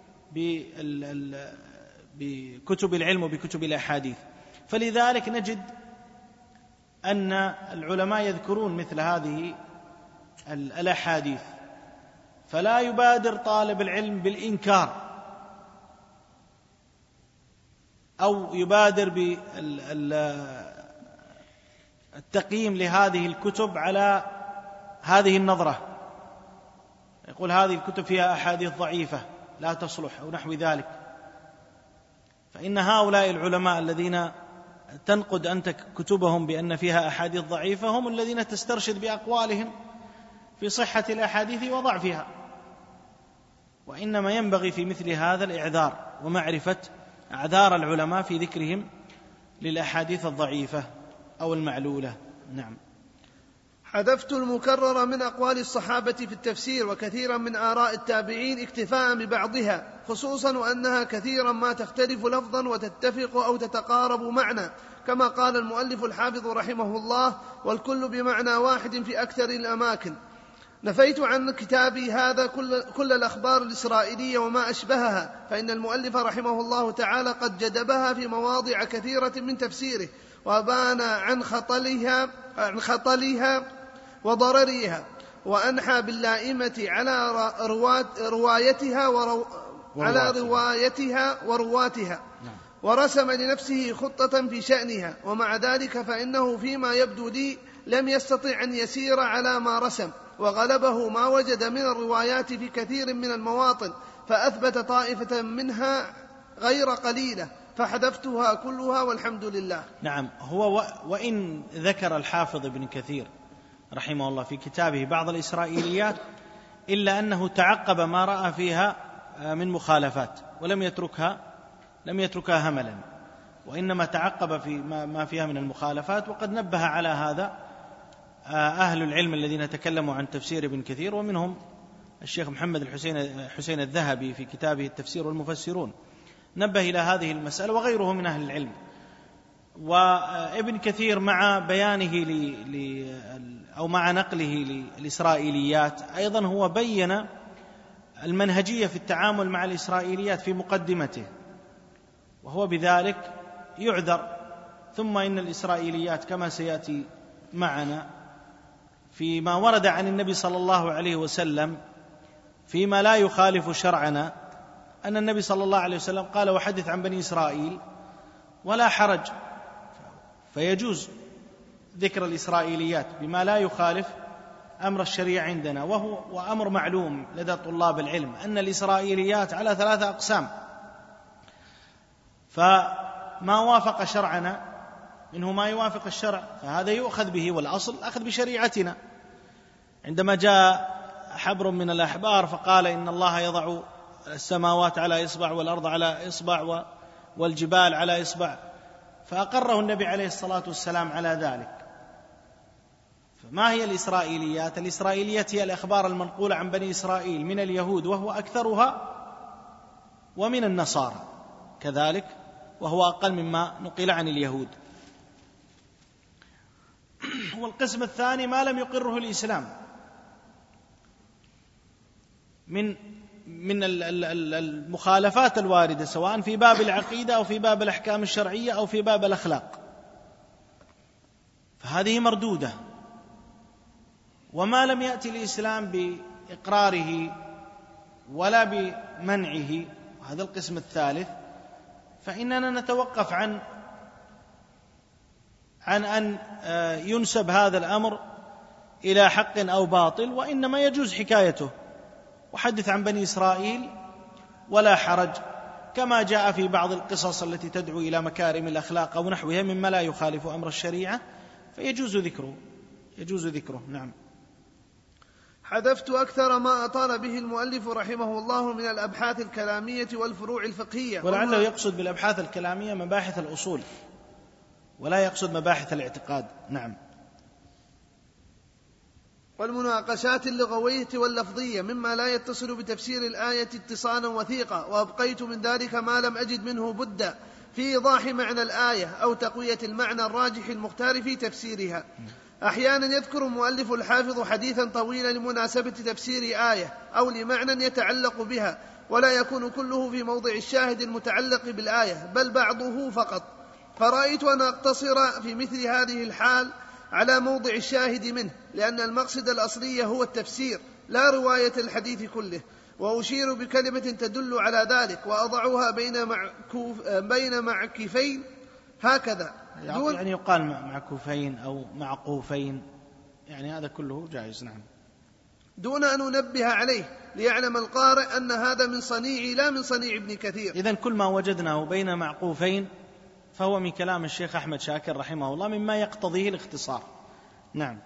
بكتب العلم وبكتب الأحاديث. فلذلك نجد أن العلماء يذكرون مثل هذه الأحاديث، فلا يبادر طالب العلم بالإنكار أو يبادر التقييم لهذه الكتب على هذه النظرة، يقول هذه الكتب فيها أحاديث ضعيفة لا تصلح أو نحو ذلك، فإن هؤلاء العلماء الذين تنقد أنت كتبهم بأن فيها أحاديث ضعيفة هم الذين تسترشد بأقوالهم في صحة الأحاديث وضعفها، وإنما ينبغي في مثل هذا الإعذار ومعرفة أعذار العلماء في ذكرهم للأحاديث الضعيفة أو المعلولة. نعم. حذفت المكرر من أقوال الصحابة في التفسير وكثيرا من آراء التابعين اكتفاء ببعضها، خصوصا وأنها كثيرا ما تختلف لفظا وتتفق أو تتقارب معنى، كما قال المؤلف الحافظ رحمه الله: والكل بمعنى واحد في أكثر الأماكن. نفيت عن كتابي هذا كل, كل الأخبار الإسرائيلية وما أشبهها، فإن المؤلف رحمه الله تعالى قد جدبها في مواضع كثيرة من تفسيره، وبان عن خطلها, عن خطلها وضررها، وأنحى باللائمة على روايتها ورو على روايتها ورواتها، ورسم لنفسه خطة في شأنها، ومع ذلك فإنه فيما يبدو لي لم يستطع أن يسير على ما رسم، وغلبه ما وجد من الروايات في كثير من المواطن، فأثبت طائفة منها غير قليلة، فحذفتها كلها والحمد لله. نعم. هو وإن ذكر الحافظ ابن كثير رحمه الله في كتابه بعض الإسرائيليات، إلا أنه تعقب ما رأى فيها من مخالفات ولم يتركها لم يتركها هملا، وإنما تعقب في ما فيها من المخالفات، وقد نبه على هذا أهل العلم الذين تكلموا عن تفسير ابن كثير، ومنهم الشيخ محمد الحسين حسين الذهبي في كتابه التفسير والمفسرون، نبه إلى هذه المسألة، وغيره من أهل العلم. وابن كثير مع بيانه ل... ل... أو مع نقله للإسرائيليات أيضا هو بين المنهجية في التعامل مع الإسرائيليات في مقدمته، وهو بذلك يعذر. ثم إن الإسرائيليات كما سيأتي معنا فيما ورد عن النبي صلى الله عليه وسلم فيما لا يخالف شرعنا، أن النبي صلى الله عليه وسلم قال: وحدث عن بني إسرائيل ولا حرج، فيجوز ذكر الإسرائيليات بما لا يخالف أمر الشريعة عندنا، وهو وأمر معلوم لدى طلاب العلم أن الإسرائيليات على ثلاثة أقسام، فما وافق شرعنا منه ما يوافق الشرع فهذا يؤخذ به، والأصل الأخذ بشريعتنا. عندما جاء حبر من الأحبار فقال: إن الله يضع السماوات على إصبع والأرض على إصبع والجبال على إصبع، فأقره النبي عليه الصلاة والسلام على ذلك. فما هي الإسرائيليات؟ الإسرائيليات هي الأخبار المنقولة عن بني إسرائيل من اليهود وهو أكثرها، ومن النصارى كذلك وهو أقل مما نقل عن اليهود. والقسم الثاني ما لم يقره الإسلام من من المخالفات الواردة سواء في باب العقيدة أو في باب الأحكام الشرعية أو في باب الأخلاق، فهذه مردودة. وما لم يأتي الإسلام بإقراره ولا بمنعه، هذا القسم الثالث، فإننا نتوقف عن عن أن ينسب هذا الأمر إلى حق أو باطل، وإنما يجوز حكايته. وحدث عن بني إسرائيل ولا حرج، كما جاء في بعض القصص التي تدعو إلى مكارم الأخلاق أو نحوها مما لا يخالف أمر الشريعة، فيجوز ذكره يجوز ذكره نعم. حذفت أكثر ما أطال به المؤلف رحمه الله من الأبحاث الكلامية والفروع الفقهية، ولعله يقصد بالأبحاث الكلامية مباحث الأصول ولا يقصد مباحث الاعتقاد. نعم. والمناقشات اللغوية واللفظية مما لا يتصل بتفسير الآية اتصالا وثيقا، وأبقيت من ذلك ما لم أجد منه بدا في إيضاح معنى الآية أو تقوية المعنى الراجح المختار في تفسيرها. أحيانا يذكر المؤلف الحافظ حديثا طويلا لمناسبة تفسير آية أو لمعنى يتعلق بها، ولا يكون كله في موضع الشاهد المتعلق بالآية بل بعضه فقط، فرأيت أن أقتصر في مثل هذه الحال على موضع الشاهد منه، لأن المقصد الأصلي هو التفسير لا رواية الحديث كله، وأشير بكلمة تدل على ذلك وأضعها بين معكوف بين معكفين هكذا: يعني يقال معكوفين أو معقوفين، يعني هذا كله جائز. نعم. دون أن ننبه عليه ليعلم القارئ أن هذا من صنيعي لا من صنيع ابن كثير. إذن كل ما وجدناه بين معقوفين فهو من كلام الشيخ أحمد شاكر رحمه الله مما يقتضيه الاختصار. نعم.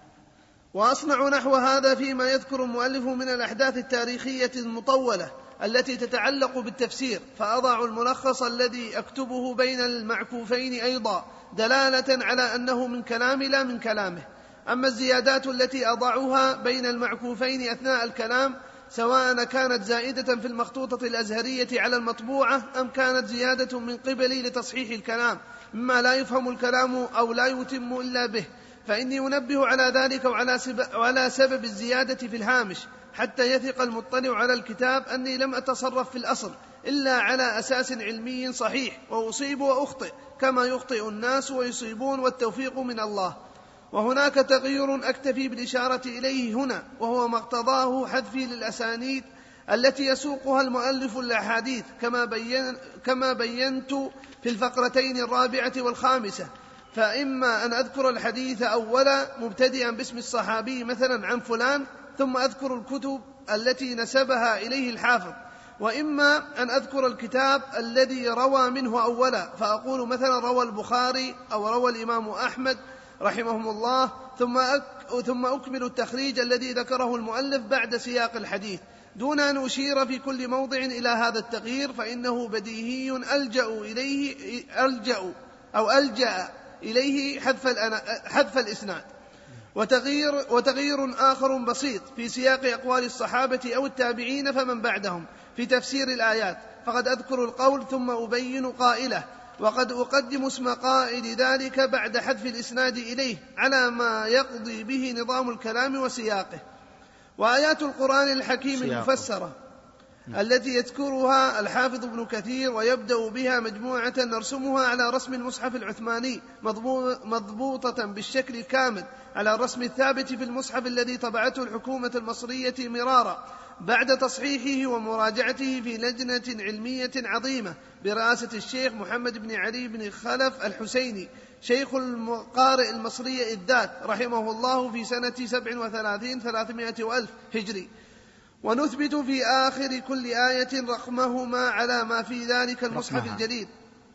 وأصنع نحو هذا فيما يذكر المؤلف من الأحداث التاريخية المطولة التي تتعلق بالتفسير، فأضع الملخص الذي أكتبه بين المعكوفين أيضا دلالة على أنه من كلامي لا من كلامه. أما الزيادات التي أضعها بين المعكوفين أثناء الكلام سواء كانت زائدة في المخطوطة الأزهرية على المطبوعة أم كانت زيادة من قبلي لتصحيح الكلام مما لا يفهم الكلام أو لا يتم إلا به، فإني أنبه على ذلك وعلى سبب الزيادة في الهامش حتى يثق المطلع على الكتاب أني لم أتصرف في الأصل إلا على أساس علمي صحيح، وأصيب وأخطئ كما يخطئ الناس ويصيبون، والتوفيق من الله. وهناك تغيير أكتفي بالإشارة إليه هنا، وهو ما اقتضاه حذفي للأسانيد التي يسوقها المؤلف الأحاديث كما, بين كما بينت في الفقرتين الرابعة والخامسة. فإما أن أذكر الحديث أولا مبتدئا باسم الصحابي مثلا عن فلان ثم أذكر الكتب التي نسبها إليه الحافظ، وإما أن أذكر الكتاب الذي روى منه أولا فأقول مثلا روى البخاري أو روى الإمام أحمد رحمهم الله ثم, أك ثم أكمل التخريج الذي ذكره المؤلف بعد سياق الحديث دون أن أشير في كل موضع إلى هذا التغيير، فإنه بديهي ألجأ إليه ألجأ أو ألجأ إليه حذف, حذف الإسناد. وتغيير, وتغيير آخر بسيط في سياق أقوال الصحابة أو التابعين فمن بعدهم في تفسير الآيات، فقد أذكر القول ثم أبين قائله، وقد أقدم اسم قائل ذلك بعد حذف الإسناد إليه على ما يقضي به نظام الكلام وسياقه. وآيات القرآن الحكيم سياقه. المفسرة التي يذكرها الحافظ ابن كثير ويبدأ بها مجموعة نرسمها على رسم المصحف العثماني مضبوطة بالشكل الكامل على الرسم الثابت في المصحف الذي طبعته الحكومة المصرية مرارا بعد تصحيحه ومراجعته في لجنة علمية عظيمة برئاسة الشيخ محمد بن علي بن خلف الحسيني شيخ القارئ المصري الذات رحمه الله في سنة سبع وثلاثين ثلاثمائة وألف هجري. ونثبت في آخر كل آية رقمهما على ما في ذلك المصحف الجديد.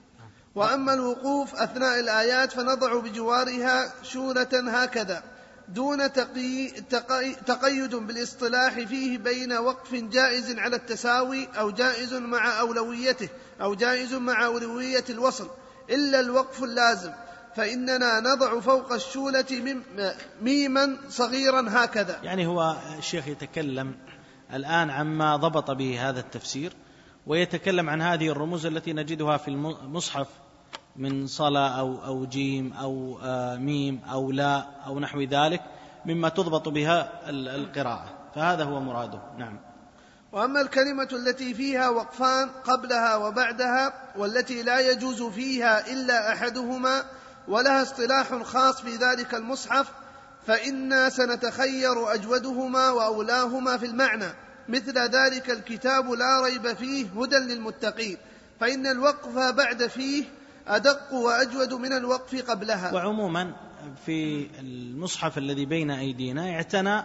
وأما الوقوف أثناء الآيات فنضع بجوارها شورة هكذا دون تقي... تقي... تقيد بالاصطلاح فيه بين وقف جائز على التساوي أو جائز مع أولويته أو جائز مع أولوية الوصل إلا الوقف اللازم، فإننا نضع فوق الشولة ميما صغيرا هكذا. يعني هو الشيخ يتكلم الآن عما ضبط به هذا التفسير، ويتكلم عن هذه الرموز التي نجدها في المصحف من صلاة أو, أو جيم أو ميم أو لا أو نحو ذلك مما تضبط بها القراءة، فهذا هو مراده. نعم. وأما الكلمة التي فيها وقفان قبلها وبعدها والتي لا يجوز فيها إلا أحدهما ولها اصطلاح خاص في ذلك المصحف فإنا سنتخير أجودهما وأولاهما في المعنى، مثل ذلك الكتاب لا ريب فيه هدى للمتقين، فإن الوقف بعد فيه أدق وأجود من الوقف قبلها. وعموما في المصحف الذي بين أيدينا اعتنى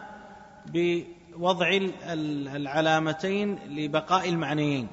بوضع العلامتين لبقاء المعنيين،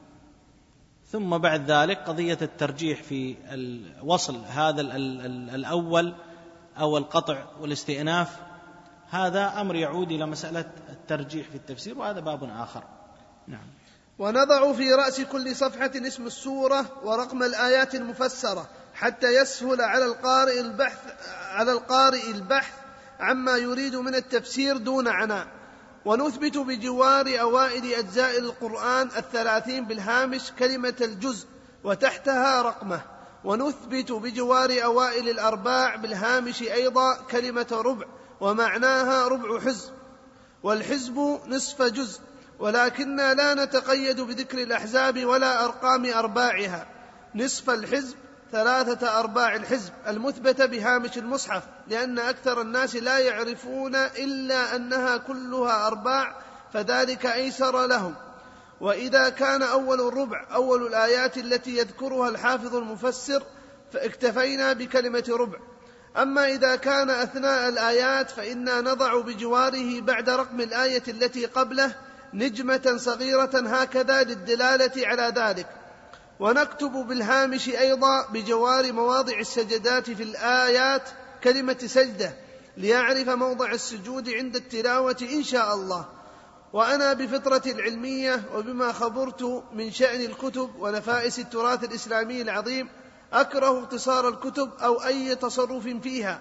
ثم بعد ذلك قضية الترجيح في الوصل هذا الأول أو القطع والاستئناف، هذا أمر يعود إلى مسألة الترجيح في التفسير، وهذا باب آخر. نعم. ونضع في رأس كل صفحة اسم السورة ورقم الآيات المفسرة حتى يسهل على القارئ البحث على القارئ البحث عما يريد من التفسير دون عناء. ونثبت بجوار أوائل أجزاء القرآن الثلاثين بالهامش كلمة الجزء وتحتها رقمه، ونثبت بجوار أوائل الأرباع بالهامش أيضا كلمة ربع ومعناها ربع حزب، والحزب نصف جزء، ولكننا لا نتقيد بذكر الأحزاب ولا أرقام أرباعها، نصف الحزب ثلاثة أرباع الحزب المثبتة بهامش المصحف، لأن أكثر الناس لا يعرفون إلا أنها كلها أرباع فذلك أيسر لهم. وإذا كان أول الربع أول الآيات التي يذكرها الحافظ المفسر فاكتفينا بكلمة ربع. أما إذا كان أثناء الآيات فإنا نضع بجواره بعد رقم الآية التي قبله نجمة صغيرة هكذا للدلالة على ذلك، ونكتب بالهامش أيضا بجوار مواضع السجدات في الآيات كلمة سجدة ليعرف موضع السجود عند التلاوة إن شاء الله. وأنا بفطرة العلمية وبما خبرت من شأن الكتب ونفائس التراث الإسلامي العظيم أكره اختصار الكتب أو أي تصرف فيها،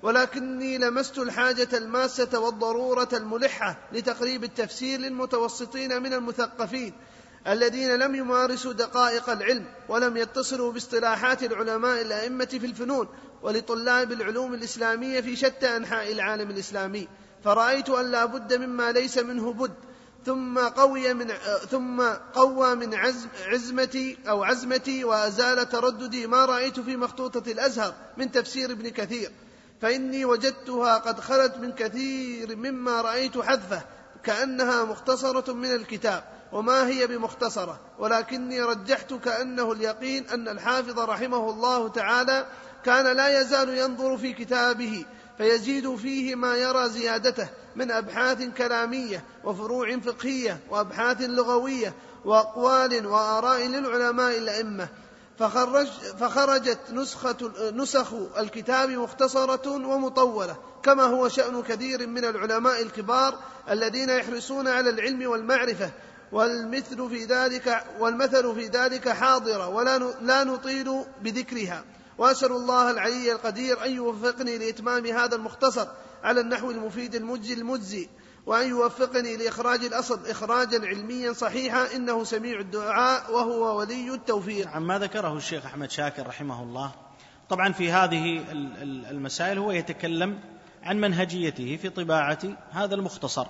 ولكني لمست الحاجة الماسة والضرورة الملحة لتقريب التفسير للمتوسطين من المثقفين الذين لم يمارسوا دقائق العلم ولم يتصلوا باصطلاحات العلماء الأئمة في الفنون، ولطلاب العلوم الإسلامية في شتى أنحاء العالم الإسلامي. فرأيت أن لا بد مما ليس منه بد، ثم قوي من ثم قوى من عزم عزمتي أو عزمتي وأزال ترددي ما رأيت في مخطوطة الأزهر من تفسير ابن كثير، فإني وجدتها قد خلت من كثير مما رأيت حذفه كأنها مختصرة من الكتاب، وما هي بمختصرة، ولكني رجحت كأنه اليقين أن الحافظ رحمه الله تعالى كان لا يزال ينظر في كتابه فيزيد فيه ما يرى زيادته من أبحاث كلامية وفروع فقهية وأبحاث لغوية وأقوال وآراء للعلماء الأئمة، فخرج فخرجت نسخة نسخ الكتاب مختصرة ومطولة، كما هو شأن كثير من العلماء الكبار الذين يحرصون على العلم والمعرفة، والمثل في ذلك والمثل في ذلك حاضرة ولا لا نطيل بذكرها. وأسأل الله العلي القدير أن يوفقني لإتمام هذا المختصر على النحو المفيد المجزي المجزي، وأن يوفقني لإخراج الأصل إخراجا علميا صحيحا، إنه سميع الدعاء وهو ولي التوفيق. عما ذكره الشيخ أحمد شاكر رحمه الله، طبعا في هذه المسائل هو يتكلم عن منهجيته في طباعة هذا المختصر،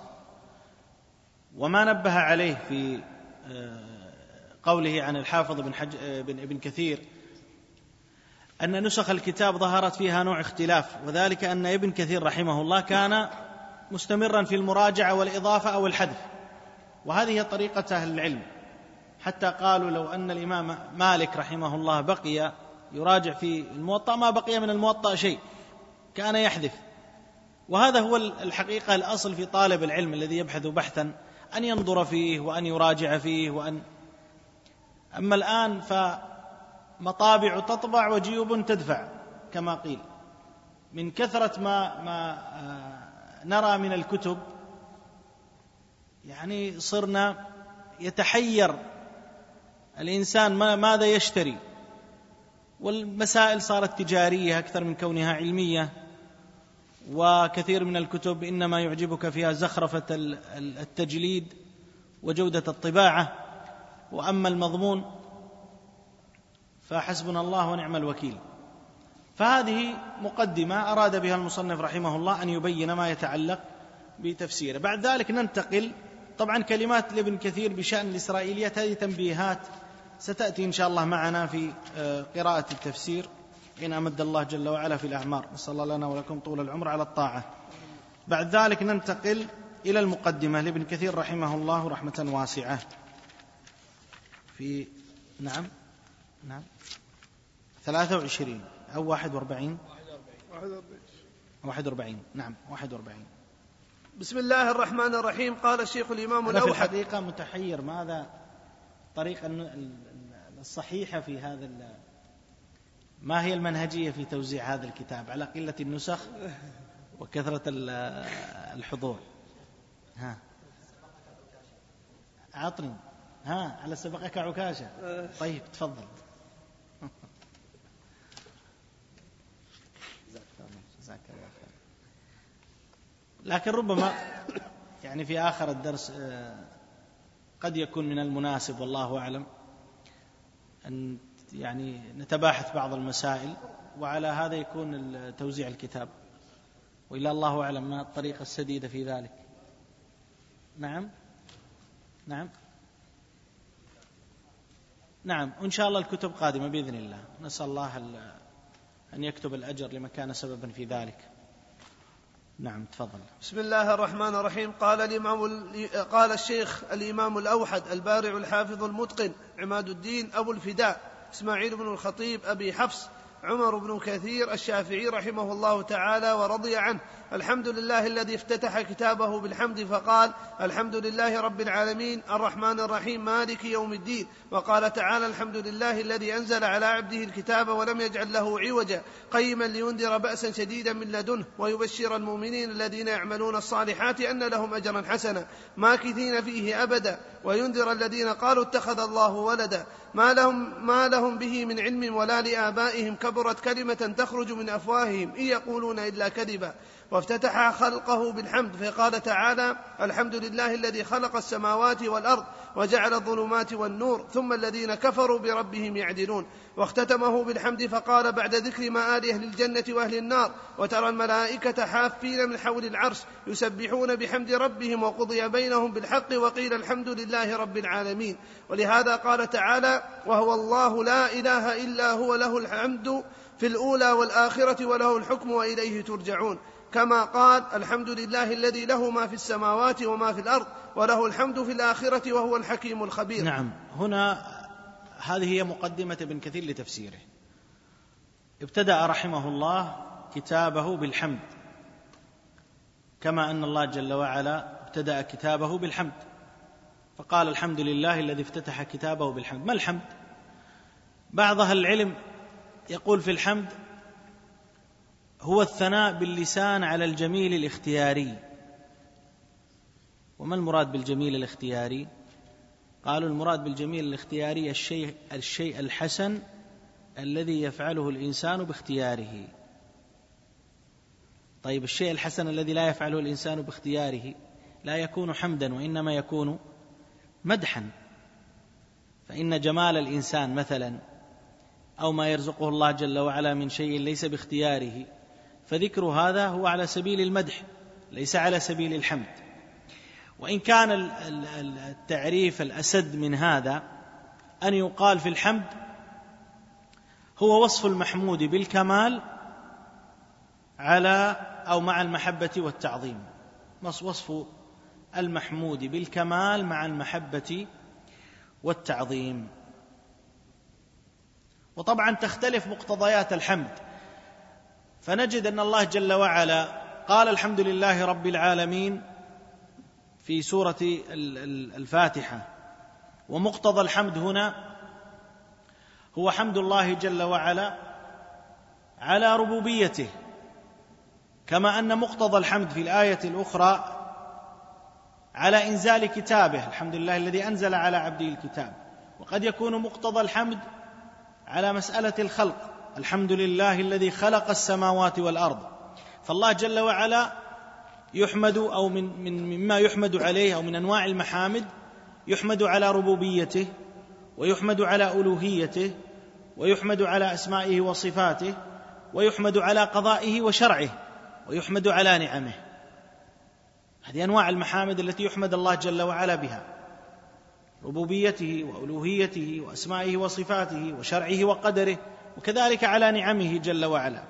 وما نبه عليه في قوله عن الحافظ بن, حج بن ابن كثير أن نسخ الكتاب ظهرت فيها نوع اختلاف، وذلك أن ابن كثير رحمه الله كان مستمرا في المراجعة والإضافة أو الحذف، وهذه طريقة أهل العلم، حتى قالوا لو أن الإمام مالك رحمه الله بقي يراجع في الموطأ ما بقي من الموطأ شيء، كان يحذف. وهذا هو الحقيقة الأصل في طالب العلم الذي يبحث بحثا أن ينظر فيه وأن يراجع فيه وأن أما الآن فمطابع تطبع وجيوب تدفع كما قيل، من كثرة ما, ما نرى من الكتب يعني صرنا يتحير الإنسان ماذا يشتري، والمسائل صارت تجارية أكثر من كونها علمية، وكثير من الكتب إنما يعجبك فيها زخرفة التجليد وجودة الطباعة، وأما المضمون فحسبنا الله ونعم الوكيل. فهذه مقدمة أراد بها المصنف رحمه الله أن يبين ما يتعلق بتفسيره. بعد ذلك ننتقل، طبعا كلمات لابن كثير بشأن الإسرائيليات هذه تنبيهات ستأتي إن شاء الله معنا في قراءة التفسير إن أمد الله جل وعلا في الأعمار، نسأل الله لنا ولكم طول العمر على الطاعة. بعد ذلك ننتقل إلى المقدمة لابن كثير رحمه الله رحمة واسعة في نعم نعم ثلاثة وعشرين أو واحد واربعين واحد واربعين نعم واحد واربعين. بسم الله الرحمن الرحيم. قال الشيخ الإمام أنا الأوحد. في الحقيقة متحير ماذا الطريقة الصحيحة في هذا، ما هي المنهجية في توزيع هذا الكتاب على قلة النسخ وكثرة الحضور. ها عطني ها على سبقك عكاشة. طيب تفضل. لكن ربما يعني في آخر الدرس قد يكون من المناسب والله أعلم أن يعني نتباحث بعض المسائل، وعلى هذا يكون توزيع الكتاب، وإلا الله أعلم ما الطريقة السديدة في ذلك. نعم نعم نعم وإن شاء الله الكتب قادمة بإذن الله، نسأل الله أن يكتب الأجر لما كان سببا في ذلك. نعم تفضل. بسم الله الرحمن الرحيم. قال الإمام قال الشيخ الإمام الأوحد البارع الحافظ المتقن عماد الدين أبو الفداء إسماعيل بن الخطيب أبي حفص عمر بن كثير الشافعي رحمه الله تعالى ورضي عنه: الحمد لله الذي افتتح كتابه بالحمد فقال: الحمد لله رب العالمين الرحمن الرحيم مالك يوم الدين. وقال تعالى: الحمد لله الذي أنزل على عبده الكتاب ولم يجعل له عوجا قيما لينذر بأسا شديدا من لدنه ويبشر المؤمنين الذين يعملون الصالحات أن لهم أجرا حسنا ماكثين فيه أبدا وينذر الذين قالوا اتخذ الله ولدا ما لهم, ما لهم به من علم ولا لآبائهم كبرت كلمة تخرج من أفواههم إن يقولون إلا كذبا. وافتتح خلقه بالحمد فقال تعالى: الحمد لله الذي خلق السماوات والأرض وجعل الظلمات والنور ثم الذين كفروا بربهم يعدلون. واختتمه بالحمد فقال بعد ذكر مآل أهل الجنة وأهل النار: وترى الملائكة حافين من حول العرش يسبحون بحمد ربهم وقضي بينهم بالحق وقيل الحمد لله رب العالمين. ولهذا قال تعالى: وهو الله لا إله إلا هو له الحمد في الأولى والآخرة وله الحكم وإليه ترجعون. كما قال: الحمد لله الذي له ما في السماوات وما في الأرض وله الحمد في الآخرة وهو الحكيم الخبير. نعم، هنا هذه هي مقدمة ابن كثير لتفسيره. ابتدأ رحمه الله كتابه بالحمد، كما أن الله جل وعلا ابتدأ كتابه بالحمد، فقال: الحمد لله الذي افتتح كتابه بالحمد. ما الحمد؟ بعض أهل العلم يقول في الحمد هو الثناء باللسان على الجميل الاختياري. وما المراد بالجميل الاختياري؟ قالوا المراد بالجميل الاختياري الشيء, الشيء الحسن الذي يفعله الإنسان باختياره. طيب الشيء الحسن الذي لا يفعله الإنسان باختياره لا يكون حمدا وإنما يكون مدحا. فإن جمال الإنسان مثلا أو ما يرزقه الله جل وعلا من شيء ليس باختياره، فذكر هذا هو على سبيل المدح ليس على سبيل الحمد. وإن كان التعريف الأسد من هذا أن يقال في الحمد هو وصف المحمود بالكمال على أو مع المحبة والتعظيم، وصف المحمود بالكمال مع المحبة والتعظيم. وطبعا تختلف مقتضيات الحمد، فنجد أن الله جل وعلا قال: الحمد لله رب العالمين في سورة الفاتحة، ومقتضى الحمد هنا هو حمد الله جل وعلا على ربوبيته، كما أن مقتضى الحمد في الآية الأخرى على إنزال كتابه، الحمد لله الذي أنزل على عبده الكتاب. وقد يكون مقتضى الحمد على مسألة الخلق، الحمد لله الذي خلق السماوات والأرض. فالله جل وعلا يحمد أو من من مما يحمد عليه أو من أنواع المحامد يحمد على ربوبيته، ويحمد على ألوهيته، ويحمد على أسمائه وصفاته، ويحمد على قضائه وشرعه، ويحمد على نعمه. هذه أنواع المحامد التي يحمد الله جل وعلا بها: ربوبيته وألوهيته وأسمائه وصفاته وشرعه وقدره، وكذلك على نعمه جل وعلا.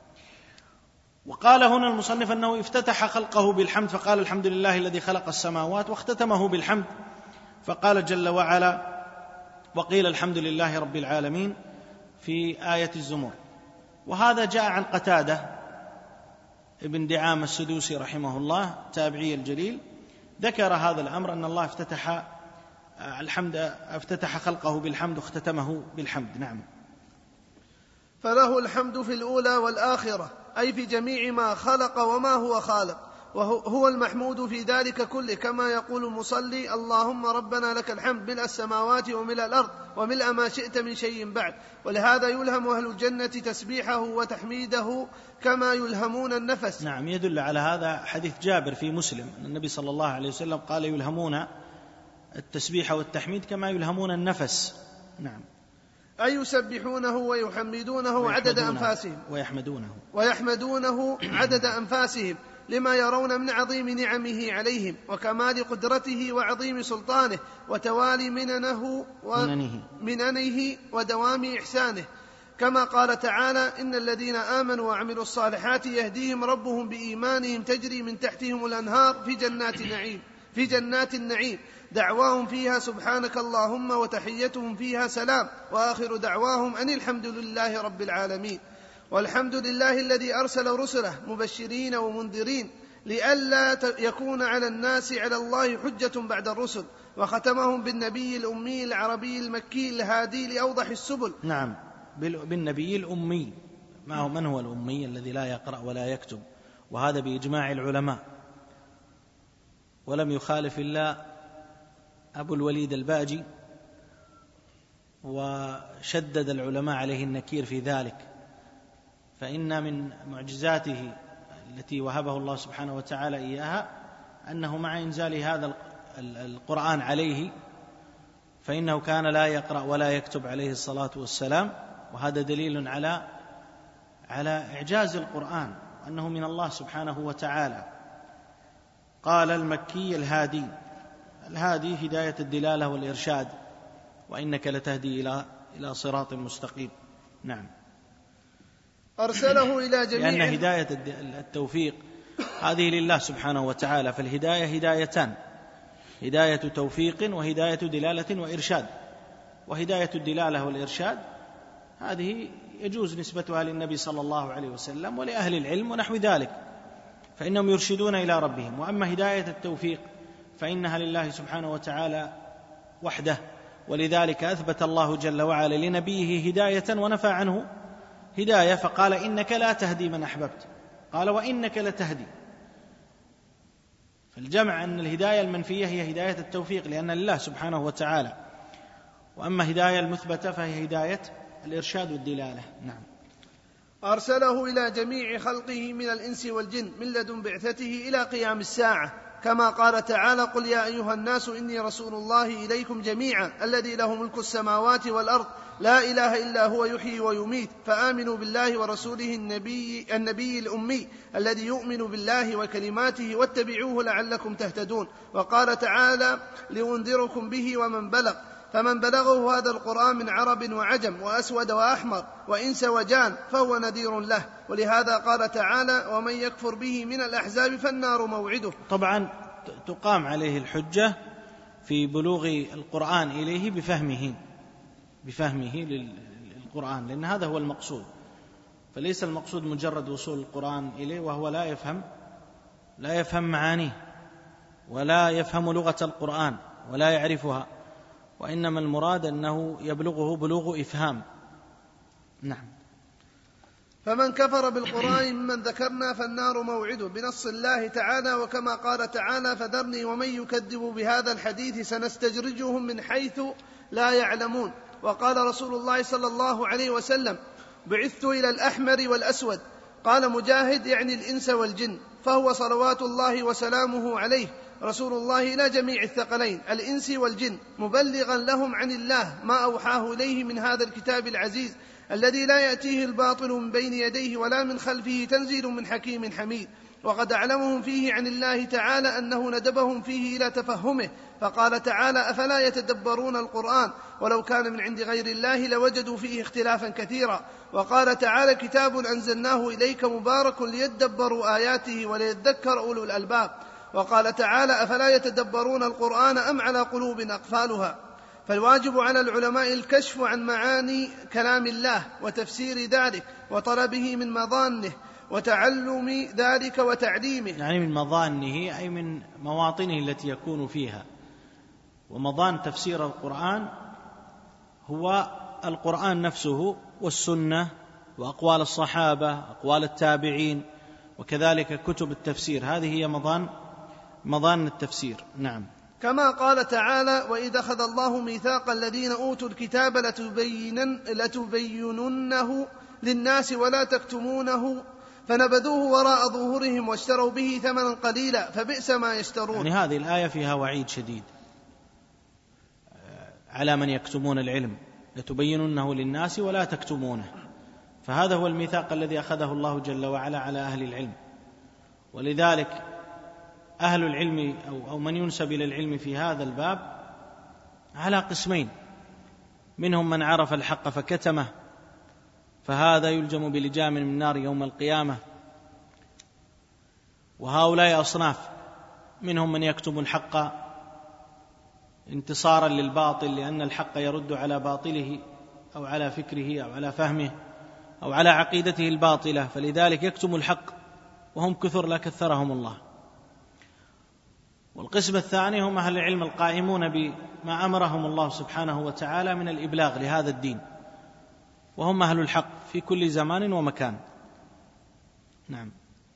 وقال هنا المصنف أنه افتتح خلقه بالحمد فقال: الحمد لله الذي خلق السماوات، واختتمه بالحمد فقال جل وعلا: وقيل الحمد لله رب العالمين في آية الزمر. وهذا جاء عن قتادة ابن دعامة السدوسي رحمه الله تابعي الجليل، ذكر هذا الأمر أن الله افتتح الحمد افتتح خلقه بالحمد واختتمه بالحمد. نعم. فله الحمد في الأولى والآخرة، أي في جميع ما خلق وما هو خالق، وهو المحمود في ذلك كله، كما يقول المصلي: اللهم ربنا لك الحمد ملء السماوات وملء الأرض وملء ما شئت من شيء بعد. ولهذا يلهم أهل الجنة تسبيحه وتحميده كما يلهمون النفس. نعم، يدل على هذا حديث جابر في مسلم أن النبي صلى الله عليه وسلم قال: يلهمون التسبيح والتحميد كما يلهمون النفس. نعم. أي يسبحونه ويحمدونه ويحمدونه عدد أنفاسهم ويحمدونه ويحمدونه عدد أنفاسهم لما يرون من عظيم نعمه عليهم وكمال قدرته وعظيم سلطانه وتوالي مننه ومننه ودوام إحسانه، كما قال تعالى: إن الذين آمنوا وعملوا الصالحات يهديهم ربهم بإيمانهم تجري من تحتهم الأنهار في جنات نعيم. في جنات النعيم دعواهم فيها سبحانك اللهم وتحيتهم فيها سلام وآخر دعواهم أن الحمد لله رب العالمين. والحمد لله الذي أرسل رسله مبشرين ومنذرين لئلا يكون على الناس على الله حجة بعد الرسل، وختمهم بالنبي الأمي العربي المكي الهادي لأوضح السبل. نعم، بالنبي الأمي. ما هو من هو الأمي؟ الذي لا يقرأ ولا يكتب، وهذا بإجماع العلماء، ولم يخالف إلا أبو الوليد الباجي، وشدد العلماء عليه النكير في ذلك، فإن من معجزاته التي وهبه الله سبحانه وتعالى إياها أنه مع إنزال هذا القرآن عليه فإنه كان لا يقرأ ولا يكتب عليه الصلاة والسلام، وهذا دليل على على إعجاز القرآن وأنه من الله سبحانه وتعالى. قال المكي الهادي، الهادي هداية الدلالة والإرشاد، وإنك لتهدي إلى إلى صراط مستقيم. نعم. أرسله إلى جميع، لأن هداية التوفيق هذه لله سبحانه وتعالى، فالهداية هدايتان: هداية توفيق وهداية دلالة وإرشاد. وهداية الدلالة والإرشاد هذه يجوز نسبتها للنبي صلى الله عليه وسلم ولأهل العلم ونحو ذلك، فإنهم يرشدون إلى ربهم. وأما هداية التوفيق فإنها لله سبحانه وتعالى وحده، ولذلك أثبت الله جل وعلا لنبيه هداية ونفى عنه هداية، فقال إنك لا تهدي من أحببت، قال وإنك لتهدي. فالجمع أن الهداية المنفية هي هداية التوفيق لأن لله سبحانه وتعالى، وأما هداية المثبتة فهي هداية الإرشاد والدلالة. نعم. أرسله إلى جميع خلقه من الإنس والجن من لدن بعثته إلى قيام الساعة، كما قال تعالى: قل يا أيها الناس إني رسول الله إليكم جميعا الذي له ملك السماوات والأرض لا إله إلا هو يحيي ويميت، فآمنوا بالله ورسوله النبي, النبي الأمي الذي يؤمن بالله وكلماته واتبعوه لعلكم تهتدون. وقال تعالى: لأنذركم به ومن بلغ، فمن بلغه هذا القرآن من عرب وعجم وأسود وأحمر وإنس وجان فهو نذير له. ولهذا قال تعالى: ومن يكفر به من الأحزاب فالنار موعده. طبعا تقام عليه الحجة في بلوغ القرآن إليه بفهمه بفهمه للقرآن، لأن هذا هو المقصود، فليس المقصود مجرد وصول القرآن إليه وهو لا يفهم لا يفهم معانيه ولا يفهم لغة القرآن ولا يعرفها، وإنما المراد أنه يبلغه بلوغ إفهام. نعم. فمن كفر بالقرآن ممن ذكرنا فالنار موعده بنص الله تعالى، وكما قال تعالى: فذرني ومن يكذب بهذا الحديث سنستجرجهم من حيث لا يعلمون. وقال رسول الله صلى الله عليه وسلم: بعثت إلى الأحمر والأسود. قال مجاهد: يعني الإنس والجن، فهو صلوات الله وسلامه عليه رسول الله إلى جميع الثقلين الإنس والجن، مبلغا لهم عن الله ما أوحاه إليه من هذا الكتاب العزيز الذي لا يأتيه الباطل من بين يديه ولا من خلفه، تنزيل من حكيم حميد. وقد أعلمهم فيه عن الله تعالى أنه ندبهم فيه إلى تفهمه، فقال تعالى: أفلا يتدبرون القرآن ولو كان من عند غير الله لوجدوا فيه اختلافا كثيرا. وقال تعالى: كتاب أنزلناه إليك مبارك ليدبروا آياته وليذكر أولو الألباب. وقال تعالى: أفلا يتدبرون القرآن أم على قلوب أقفالها. فالواجب على العلماء الكشف عن معاني كلام الله وتفسير ذلك وطلبه من مظانه وتعلم ذلك وتعليمه، يعني من مظانه أي من مواطنه التي يكون فيها. ومظان تفسير القرآن هو القرآن نفسه والسنة وأقوال الصحابة أقوال التابعين، وكذلك كتب التفسير، هذه هي مظان مظان التفسير. نعم. كما قال تعالى: وإذ أخذ الله ميثاق الذين أوتوا الكتاب لتبينن لتبيننه للناس ولا تكتمونه فنبذوه وراء ظهورهم واشتروا به ثمنا قليلا فبئس ما يشترون. يعني هذه الآية فيها وعيد شديد على من يكتمون العلم، لتبيننه للناس ولا تكتمونه، فهذا هو الميثاق الذي أخذه الله جل وعلا على أهل العلم. ولذلك أهل العلم أو من ينسب إلى العلم في هذا الباب على قسمين: منهم من عرف الحق فكتمه فهذا يلجم بلجام من نار يوم القيامة، وهؤلاء أصناف: منهم من يكتم الحق انتصارا للباطل لأن الحق يرد على باطله أو على فكره أو على فهمه أو على عقيدته الباطلة، فلذلك يكتم الحق، وهم كثر لا كثرهم الله. والقسم الثاني هم أهل العلم القائمون بما أمرهم الله سبحانه وتعالى من الإبلاغ لهذا الدين، وهم أهل الحق في كل زمان ومكان. نعم.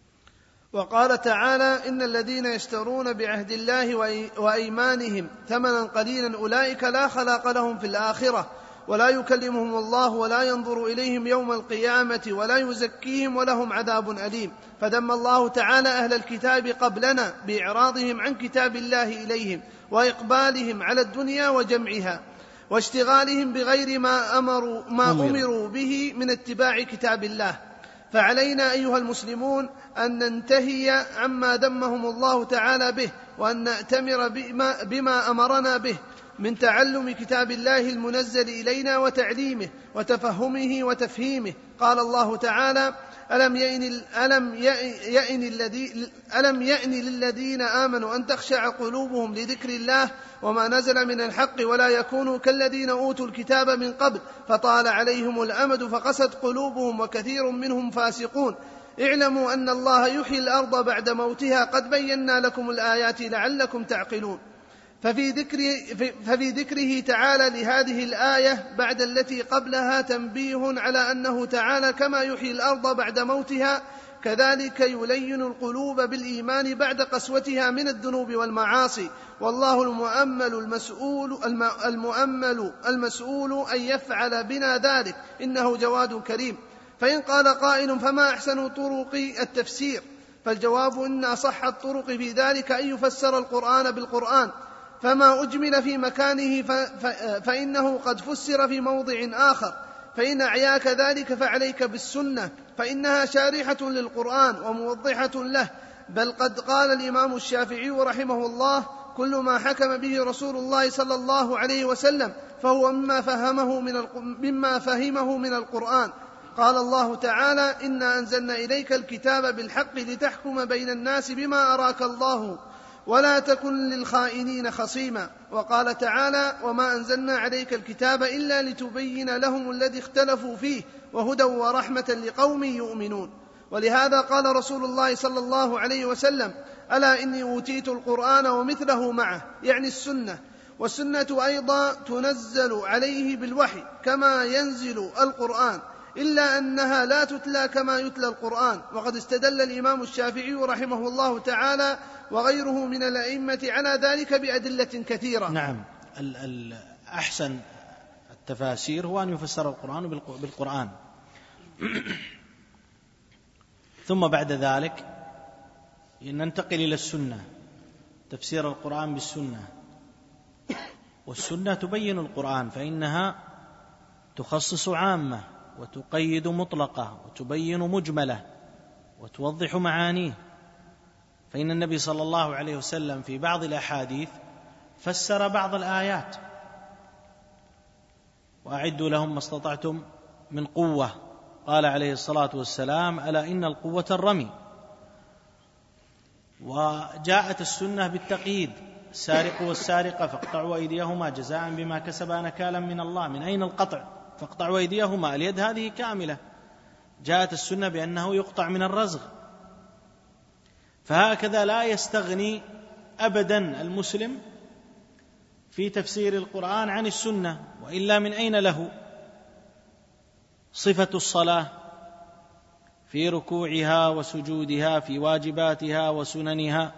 وقال تعالى: إن الذين يشترون بعهد الله وأيمانهم ثمنا قليلا أولئك لا خلاق لهم في الآخرة ولا يكلمهم الله ولا ينظر إليهم يوم القيامة ولا يزكيهم ولهم عذاب أليم. فذم الله تعالى أهل الكتاب قبلنا بإعراضهم عن كتاب الله إليهم وإقبالهم على الدنيا وجمعها واشتغالهم بغير ما أمروا, ما أمروا به من اتباع كتاب الله. فعلينا أيها المسلمون أن ننتهي عما ذمهم الله تعالى به، وأن نأتمر بما, بما أمرنا به من تعلم كتاب الله المنزل إلينا وتعليمه وتفهمه وتفهيمه. قال الله تعالى: ألم يئن, ألم يئن, الذي ألم يئن للذين آمنوا أن تخشع قلوبهم لذكر الله وما نزل من الحق ولا يكونوا كالذين أوتوا الكتاب من قبل فطال عليهم الأمد فقست قلوبهم وكثير منهم فاسقون. اعلموا أن الله يحيي الأرض بعد موتها قد بينا لكم الآيات لعلكم تعقلون. ففي, ذكر ففي ذكره تعالى لهذه الآية بعد التي قبلها تنبيه على أنه تعالى كما يحيي الأرض بعد موتها كذلك يلين القلوب بالإيمان بعد قسوتها من الذنوب والمعاصي. والله المؤمل المسؤول, المؤمل المسؤول أن يفعل بنا ذلك، إنه جواد كريم. فإن قال قائل: فما أحسن طرق التفسير؟ فالجواب إن أصح الطرق في ذلك أن يفسر القرآن بالقرآن، فما أجمل في مكانه فإنه قد فسر في موضع آخر. فإن أعياك ذلك فعليك بالسنة، فإنها شارحة للقرآن وموضحة له. بل قد قال الإمام الشافعي رحمه الله: كل ما حكم به رسول الله صلى الله عليه وسلم فهو مما فهمه من, مما فهمه من القرآن. قال الله تعالى: إنا أنزلنا إليك الكتاب بالحق لتحكم بين الناس بما أراك الله ولا تكن للخائنين خصيما. وقال تعالى: وما أنزلنا عليك الكتاب إلا لتبين لهم الذي اختلفوا فيه وهدى ورحمة لقوم يؤمنون. ولهذا قال رسول الله صلى الله عليه وسلم: ألا إني أوتيت القرآن ومثله معه، يعني السنة. والسنة أيضا تنزل عليه بالوحي كما ينزل القرآن، إلا أنها لا تتلى كما يتلى القرآن. وقد استدل الإمام الشافعي رحمه الله تعالى وغيره من الأئمة على ذلك بأدلة كثيرة. نعم. أحسن التفاسير هو أن يفسر القرآن بالقرآن. ثم بعد ذلك ننتقل إلى السنة، تفسير القرآن بالسنة. والسنة تبين القرآن، فإنها تخصص عامة وتقيد مطلقة وتبين مجملة وتوضح معانيه. فإن النبي صلى الله عليه وسلم في بعض الأحاديث فسر بعض الآيات: وأعدوا لهم ما استطعتم من قوة. قال عليه الصلاة والسلام: ألا إن القوة الرمي. وجاءت السنة بالتقييد: السارق والسارقة فاقطعوا أيديهما جزاء بما كسبا نكالا من الله. من أين القطع؟ فاقطعوا أيديهما، اليد هذه كاملة. جاءت السنة بأنه يقطع من الرزغ. فهكذا لا يستغني أبدا المسلم في تفسير القرآن عن السنة، وإلا من أين له؟ صفة الصلاة في ركوعها وسجودها، في واجباتها وسننها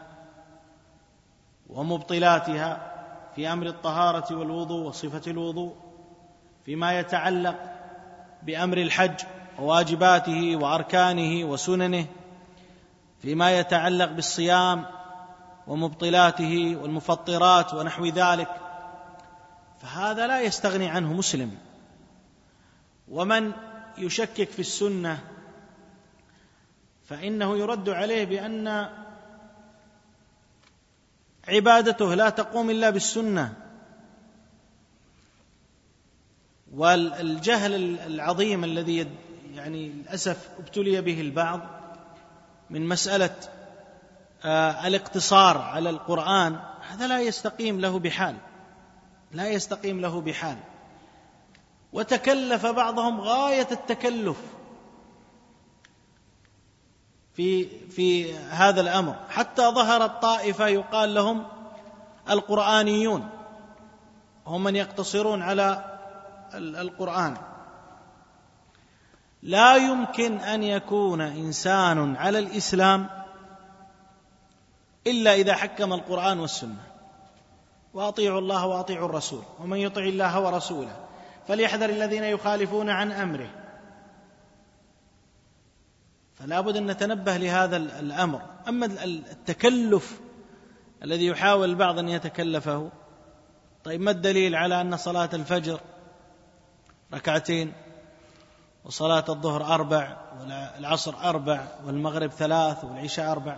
ومبطلاتها، في أمر الطهارة والوضوء وصفة الوضوء، فيما يتعلق بأمر الحج وواجباته وأركانه وسننه، فيما يتعلق بالصيام ومبطلاته والمفطرات ونحو ذلك. فهذا لا يستغني عنه مسلم. ومن يشكك في السنة فإنه يرد عليه بأن عبادته لا تقوم إلا بالسنة. والجهل العظيم الذي يعني للأسف ابتلي به البعض من مسألة آه الاقتصار على القرآن هذا لا يستقيم له بحال، لا يستقيم له بحال. وتكلف بعضهم غاية التكلف في في هذا الأمر، حتى ظهرت طائفة يقال لهم القرآنيون، هم من يقتصرون على القرآن. لا يمكن أن يكون إنسان على الإسلام إلا إذا حكم القرآن والسنة. وأطيعوا الله وأطيعوا الرسول، ومن يطع الله ورسوله فليحذر الذين يخالفون عن أمره. فلا بد أن نتنبه لهذا الأمر. أما التكلف الذي يحاول البعض أن يتكلفه، طيب ما الدليل على أن صلاة الفجر ركعتين، وصلاة الظهر أربع، والعصر أربع، والمغرب ثلاث، والعشاء أربع؟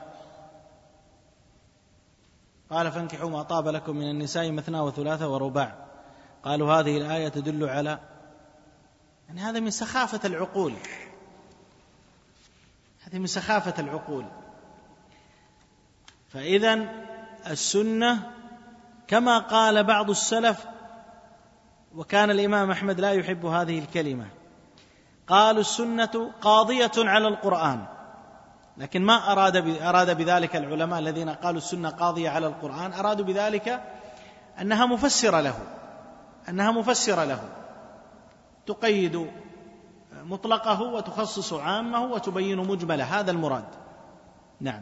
قال فانكحوا ما طاب لكم من النساء مثنى وثلاثة ورباع. قالوا هذه الآية تدل على، يعني هذا من سخافة العقول، هذه من سخافة العقول. فإذن السنة كما قال بعض السلف، وكان الإمام أحمد لا يحب هذه الكلمة، قالوا السنة قاضية على القرآن، لكن ما أراد أراد بذلك العلماء الذين قالوا السنة قاضية على القرآن، أرادوا بذلك أنها مفسرة له، أنها مفسرة له، تقيد مطلقه وتخصص عامه وتبين مجمله، هذا المراد. نعم.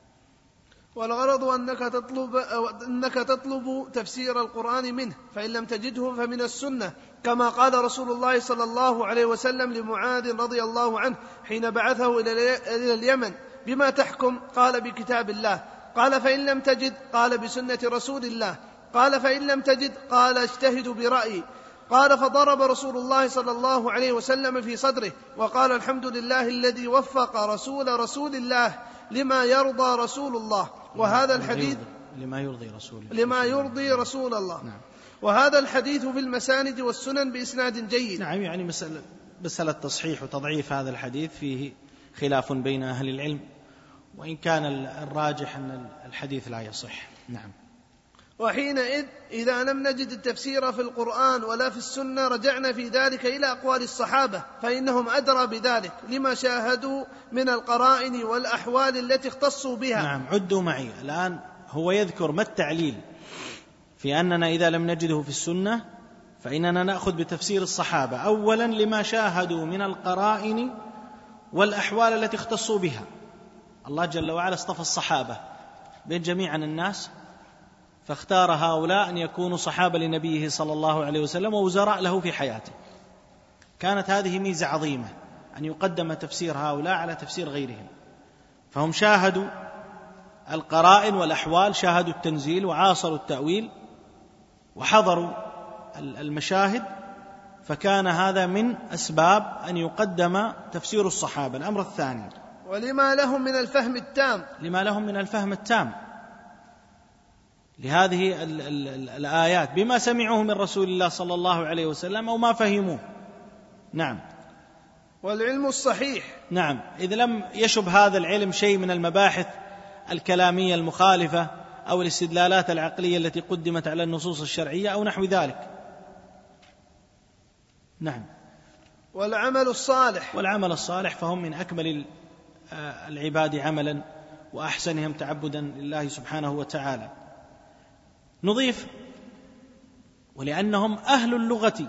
والغرض أنك تطلب, أنك تطلب تفسير القرآن منه، فإن لم تجده فمن السنة، كما قال رسول الله صلى الله عليه وسلم لمعاذ رضي الله عنه حين بعثه إلى اليمن: بما تحكم؟ قال بكتاب الله. قال فإن لم تجد؟ قال بسنة رسول الله. قال فإن لم تجد؟ قال اجتهد برأيي. قال فضرب رسول الله صلى الله عليه وسلم في صدره وقال: الحمد لله الذي وفق رسول رسول الله لما يرضى رسول الله. وهذا الحديث لما يرضي رسول لما يرضي رسول الله. نعم. وهذا الحديث في المساند والسنن بإسناد جيد. نعم. يعني مسألة, مسألة تصحيح وتضعيف هذا الحديث فيه خلاف بين أهل العلم، وإن كان الراجح أن الحديث لا يصح. نعم. وحينئذ إذا لم نجد التفسير في القرآن ولا في السنة رجعنا في ذلك إلى أقوال الصحابة، فإنهم أدرى بذلك لما شاهدوا من القرائن والأحوال التي اختصوا بها. نعم. عدوا معي الآن، هو يذكر ما التعليل في أننا إذا لم نجده في السنة فإننا نأخذ بتفسير الصحابة. أولا لما شاهدوا من القرائن والأحوال التي اختصوا بها. الله جل وعلا اصطفى الصحابة بين جميع الناس، فاختار هؤلاء أن يكونوا صحابة لنبيه صلى الله عليه وسلم ووزراء له في حياته. كانت هذه ميزة عظيمة أن يقدم تفسير هؤلاء على تفسير غيرهم، فهم شاهدوا القرائن والأحوال، شاهدوا التنزيل وعاصروا التأويل وحضروا المشاهد، فكان هذا من أسباب أن يقدم تفسير الصحابة. الأمر الثاني ولما لهم من الفهم التام لما لهم من الفهم التام لهذه ال ال ال الآيات، بما سمعوه من رسول الله صلى الله عليه وسلم أو ما فهموه. نعم. والعلم الصحيح. نعم. إذ لم يشب هذا العلم شيء من المباحث الكلامية المخالفة أو الاستدلالات العقلية التي قدمت على النصوص الشرعية أو نحو ذلك. نعم. والعمل الصالح. والعمل الصالح فهم من أكمل العباد عملا وأحسنهم تعبدا لله سبحانه وتعالى. نضيف ولأنهم أهل اللغة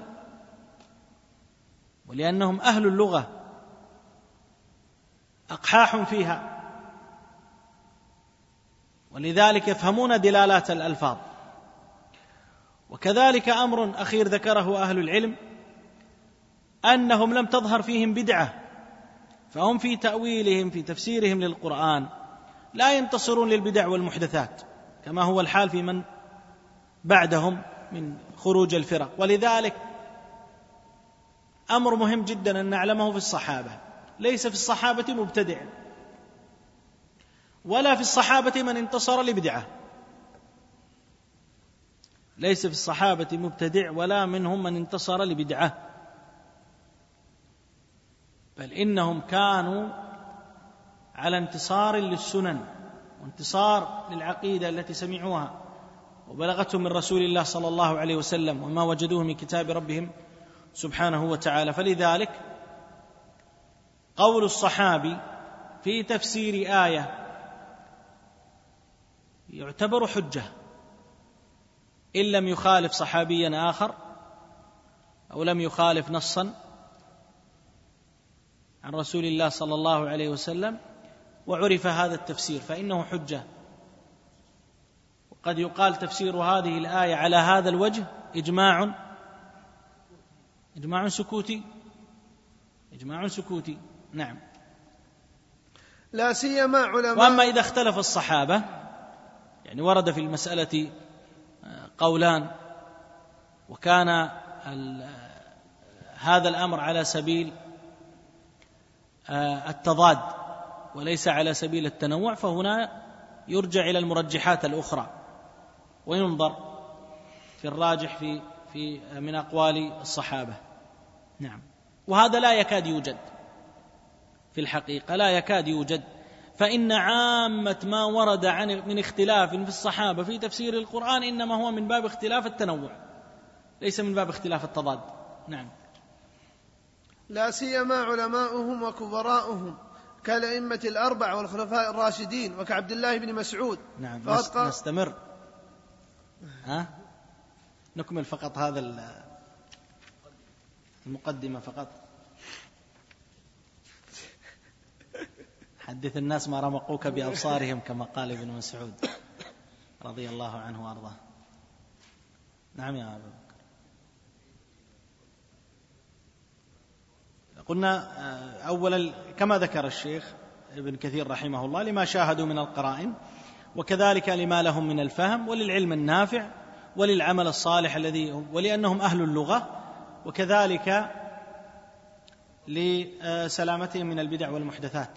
ولأنهم أهل اللغة أقحاح فيها، ولذلك يفهمون دلالات الألفاظ. وكذلك أمر أخير ذكره أهل العلم أنهم لم تظهر فيهم بدعة، فهم في تأويلهم في تفسيرهم للقرآن لا ينتصرون للبدع والمحدثات كما هو الحال في من بعدهم من خروج الفرق. ولذلك أمر مهم جدا أن نعلمه في الصحابة: ليس في الصحابة مبتدع، ولا في الصحابة من انتصر لبدعة. ليس في الصحابة مبتدع ولا منهم من انتصر لبدعة، بل إنهم كانوا على انتصار للسنن وانتصار للعقيدة التي سمعوها وبلغتهم من رسول الله صلى الله عليه وسلم وما وجدوه من كتاب ربهم سبحانه وتعالى. فلذلك قول الصحابي في تفسير آية يعتبر حجة إن لم يخالف صحابيا آخر أو لم يخالف نصا عن رسول الله صلى الله عليه وسلم، وعرف هذا التفسير فإنه حجة. وقد يقال تفسير هذه الآية على هذا الوجه إجماع إجماع سكوتي إجماع سكوتي نعم. لا سيما علماء. وأما إذا اختلف الصحابة، يعني ورد في المسألة قولان وكان هذا الأمر على سبيل التضاد وليس على سبيل التنوع، فهنا يرجع إلى المرجحات الأخرى وينظر في الراجح في في من أقوال الصحابة. نعم. وهذا لا يكاد يوجد في الحقيقة، لا يكاد يوجد، فإن عامة ما ورد عن من اختلاف في الصحابة في تفسير القرآن إنما هو من باب اختلاف التنوع ليس من باب اختلاف التضاد. نعم. لا سيما علماؤهم وكبراؤهم كالأئمة الأربع والخلفاء الراشدين وكعبد الله بن مسعود. نعم. نستمر ها نكمل فقط هذا المقدمة فقط. حدث الناس ما رمقوك بأبصارهم كما قال ابن مسعود رضي الله عنه وأرضاه. نعم يا أبو بكر. قلنا أولا كما ذكر الشيخ ابن كثير رحمه الله لما شاهدوا من القرائن، وكذلك لما لهم من الفهم وللعلم النافع وللعمل الصالح الذي ولأنهم أهل اللغة، وكذلك لسلامتهم من البدع والمحدثات.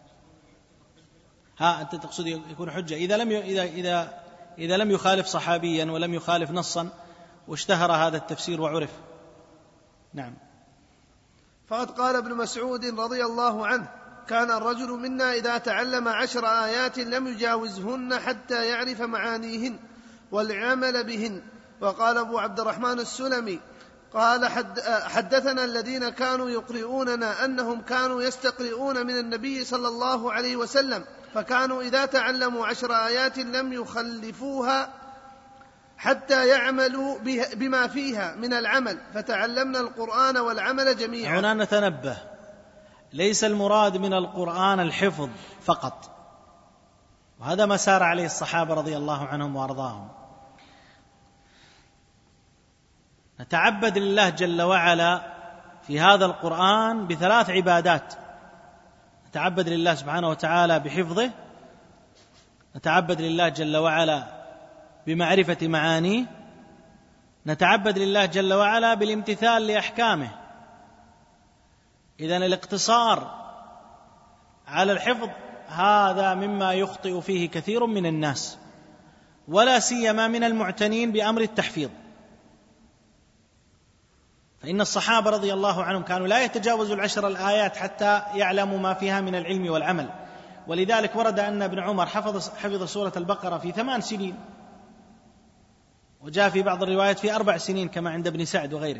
ها أنت تقصد يكون حجة إذا لم إذا إذا إذا لم يخالف صحابيا ولم يخالف نصا واشتهر هذا التفسير وعرف. نعم. فقد قال ابن مسعود رضي الله عنه: كان الرجل منا إذا تعلم عشر آيات لم يجاوزهن حتى يعرف معانيهن والعمل بهن. وقال أبو عبد الرحمن السلمي قال: حد حدثنا الذين كانوا يقرؤوننا أنهم كانوا يستقرئون من النبي صلى الله عليه وسلم، فكانوا إذا تعلموا عشر آيات لم يخلفوها حتى يعملوا بما فيها من العمل، فتعلمنا القرآن والعمل جميعا. هنا نتنبه، ليس المراد من القرآن الحفظ فقط، وهذا ما سار عليه الصحابة رضي الله عنهم وأرضاهم. نتعبد لله جل وعلا في هذا القرآن بثلاث عبادات: نتعبد لله سبحانه وتعالى بحفظه، نتعبد لله جل وعلا بمعرفة معانيه، نتعبد لله جل وعلا بالامتثال لأحكامه. إذن الاقتصار على الحفظ هذا مما يخطئ فيه كثير من الناس، ولا سيما من المعتنين بأمر التحفيظ. فإن الصحابة رضي الله عنهم كانوا لا يتجاوزوا العشر الآيات حتى يعلموا ما فيها من العلم والعمل، ولذلك ورد أن ابن عمر حفظ, حفظ سورة البقرة في ثمان سنين، وجاء في بعض الروايات في أربع سنين كما عند ابن سعد وغيره.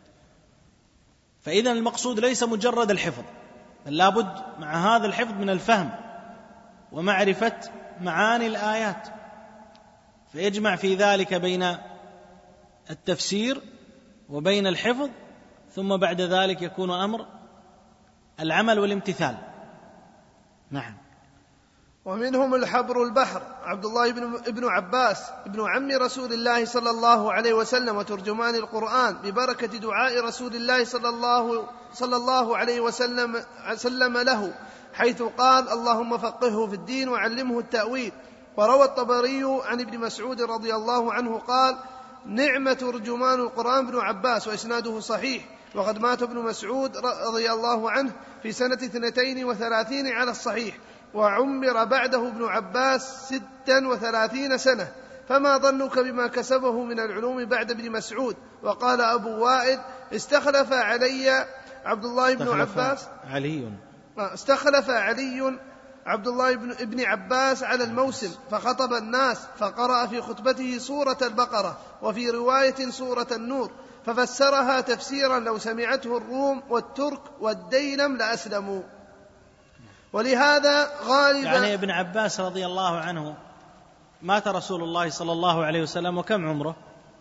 فإذن المقصود ليس مجرد الحفظ، بل لابد مع هذا الحفظ من الفهم ومعرفة معاني الآيات، فيجمع في ذلك بين التفسير وبين الحفظ، ثم بعد ذلك يكون أمر العمل والامتثال. نعم. ومنهم الحبر البحر عبد الله بن ابن عباس ابن عم رسول الله صلى الله عليه وسلم وترجمان القرآن، ببركة دعاء رسول الله صلى الله صلى الله عليه وسلم سلم له، حيث قال: اللهم فقهه في الدين وعلمه التأويل. وروى الطبري عن ابن مسعود رضي الله عنه قال: نعمة ترجمان القرآن ابن عباس، وإسناده صحيح. وقد مات ابن مسعود رضي الله عنه في سنة اثنتين وثلاثين على الصحيح، وعمر بعده ابن عباس ستا وثلاثين سنة، فما ظنك بما كسبه من العلوم بعد ابن مسعود؟ وقال أبو وائل: استخلف علي عبد الله بن عباس علي استخلف علي عبد الله بن ابن عباس على الموسم فخطب الناس فقرأ في خطبته سورة البقرة وفي رواية سورة النور ففسرها تفسيرا لو سمعته الروم والترك والديلم لأسلموا. ولهذا غالبا يعني ابن عباس رضي الله عنه مات رسول الله صلى الله عليه وسلم وكم عمره؟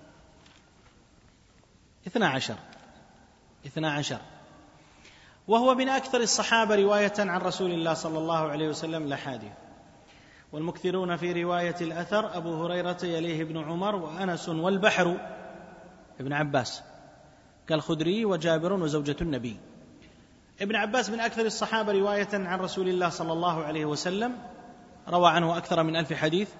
اثنى عشر اثنى عشر وهو من أكثر الصحابة رواية عن رسول الله صلى الله عليه وسلم الأحاديث، والمكثرون في رواية الأثر أبو هريرة يليه ابن عمر وأنس والبحر ابن عباس كالخدري وجابر وزوجة النبي. ابن عباس من أكثر الصحابة رواية عن رسول الله صلى الله عليه وسلم، روى عنه أكثر من ألف حديث،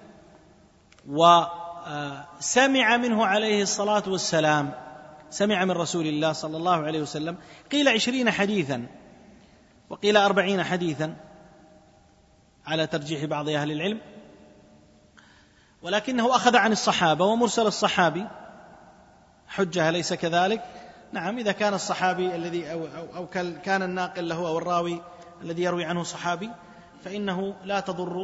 وسمع منه عليه الصلاة والسلام، سمع من رسول الله صلى الله عليه وسلم قيل عشرين حديثا وقيل أربعين حديثا على ترجيح بعض أهل العلم، ولكنه أخذ عن الصحابة، ومرسل الصحابي حجة أليس كذلك؟ نعم، إذا كان الصحابي الذي أو, أو, أو كان الناقل له أو الراوي الذي يروي عنه صحابي فإنه لا تضر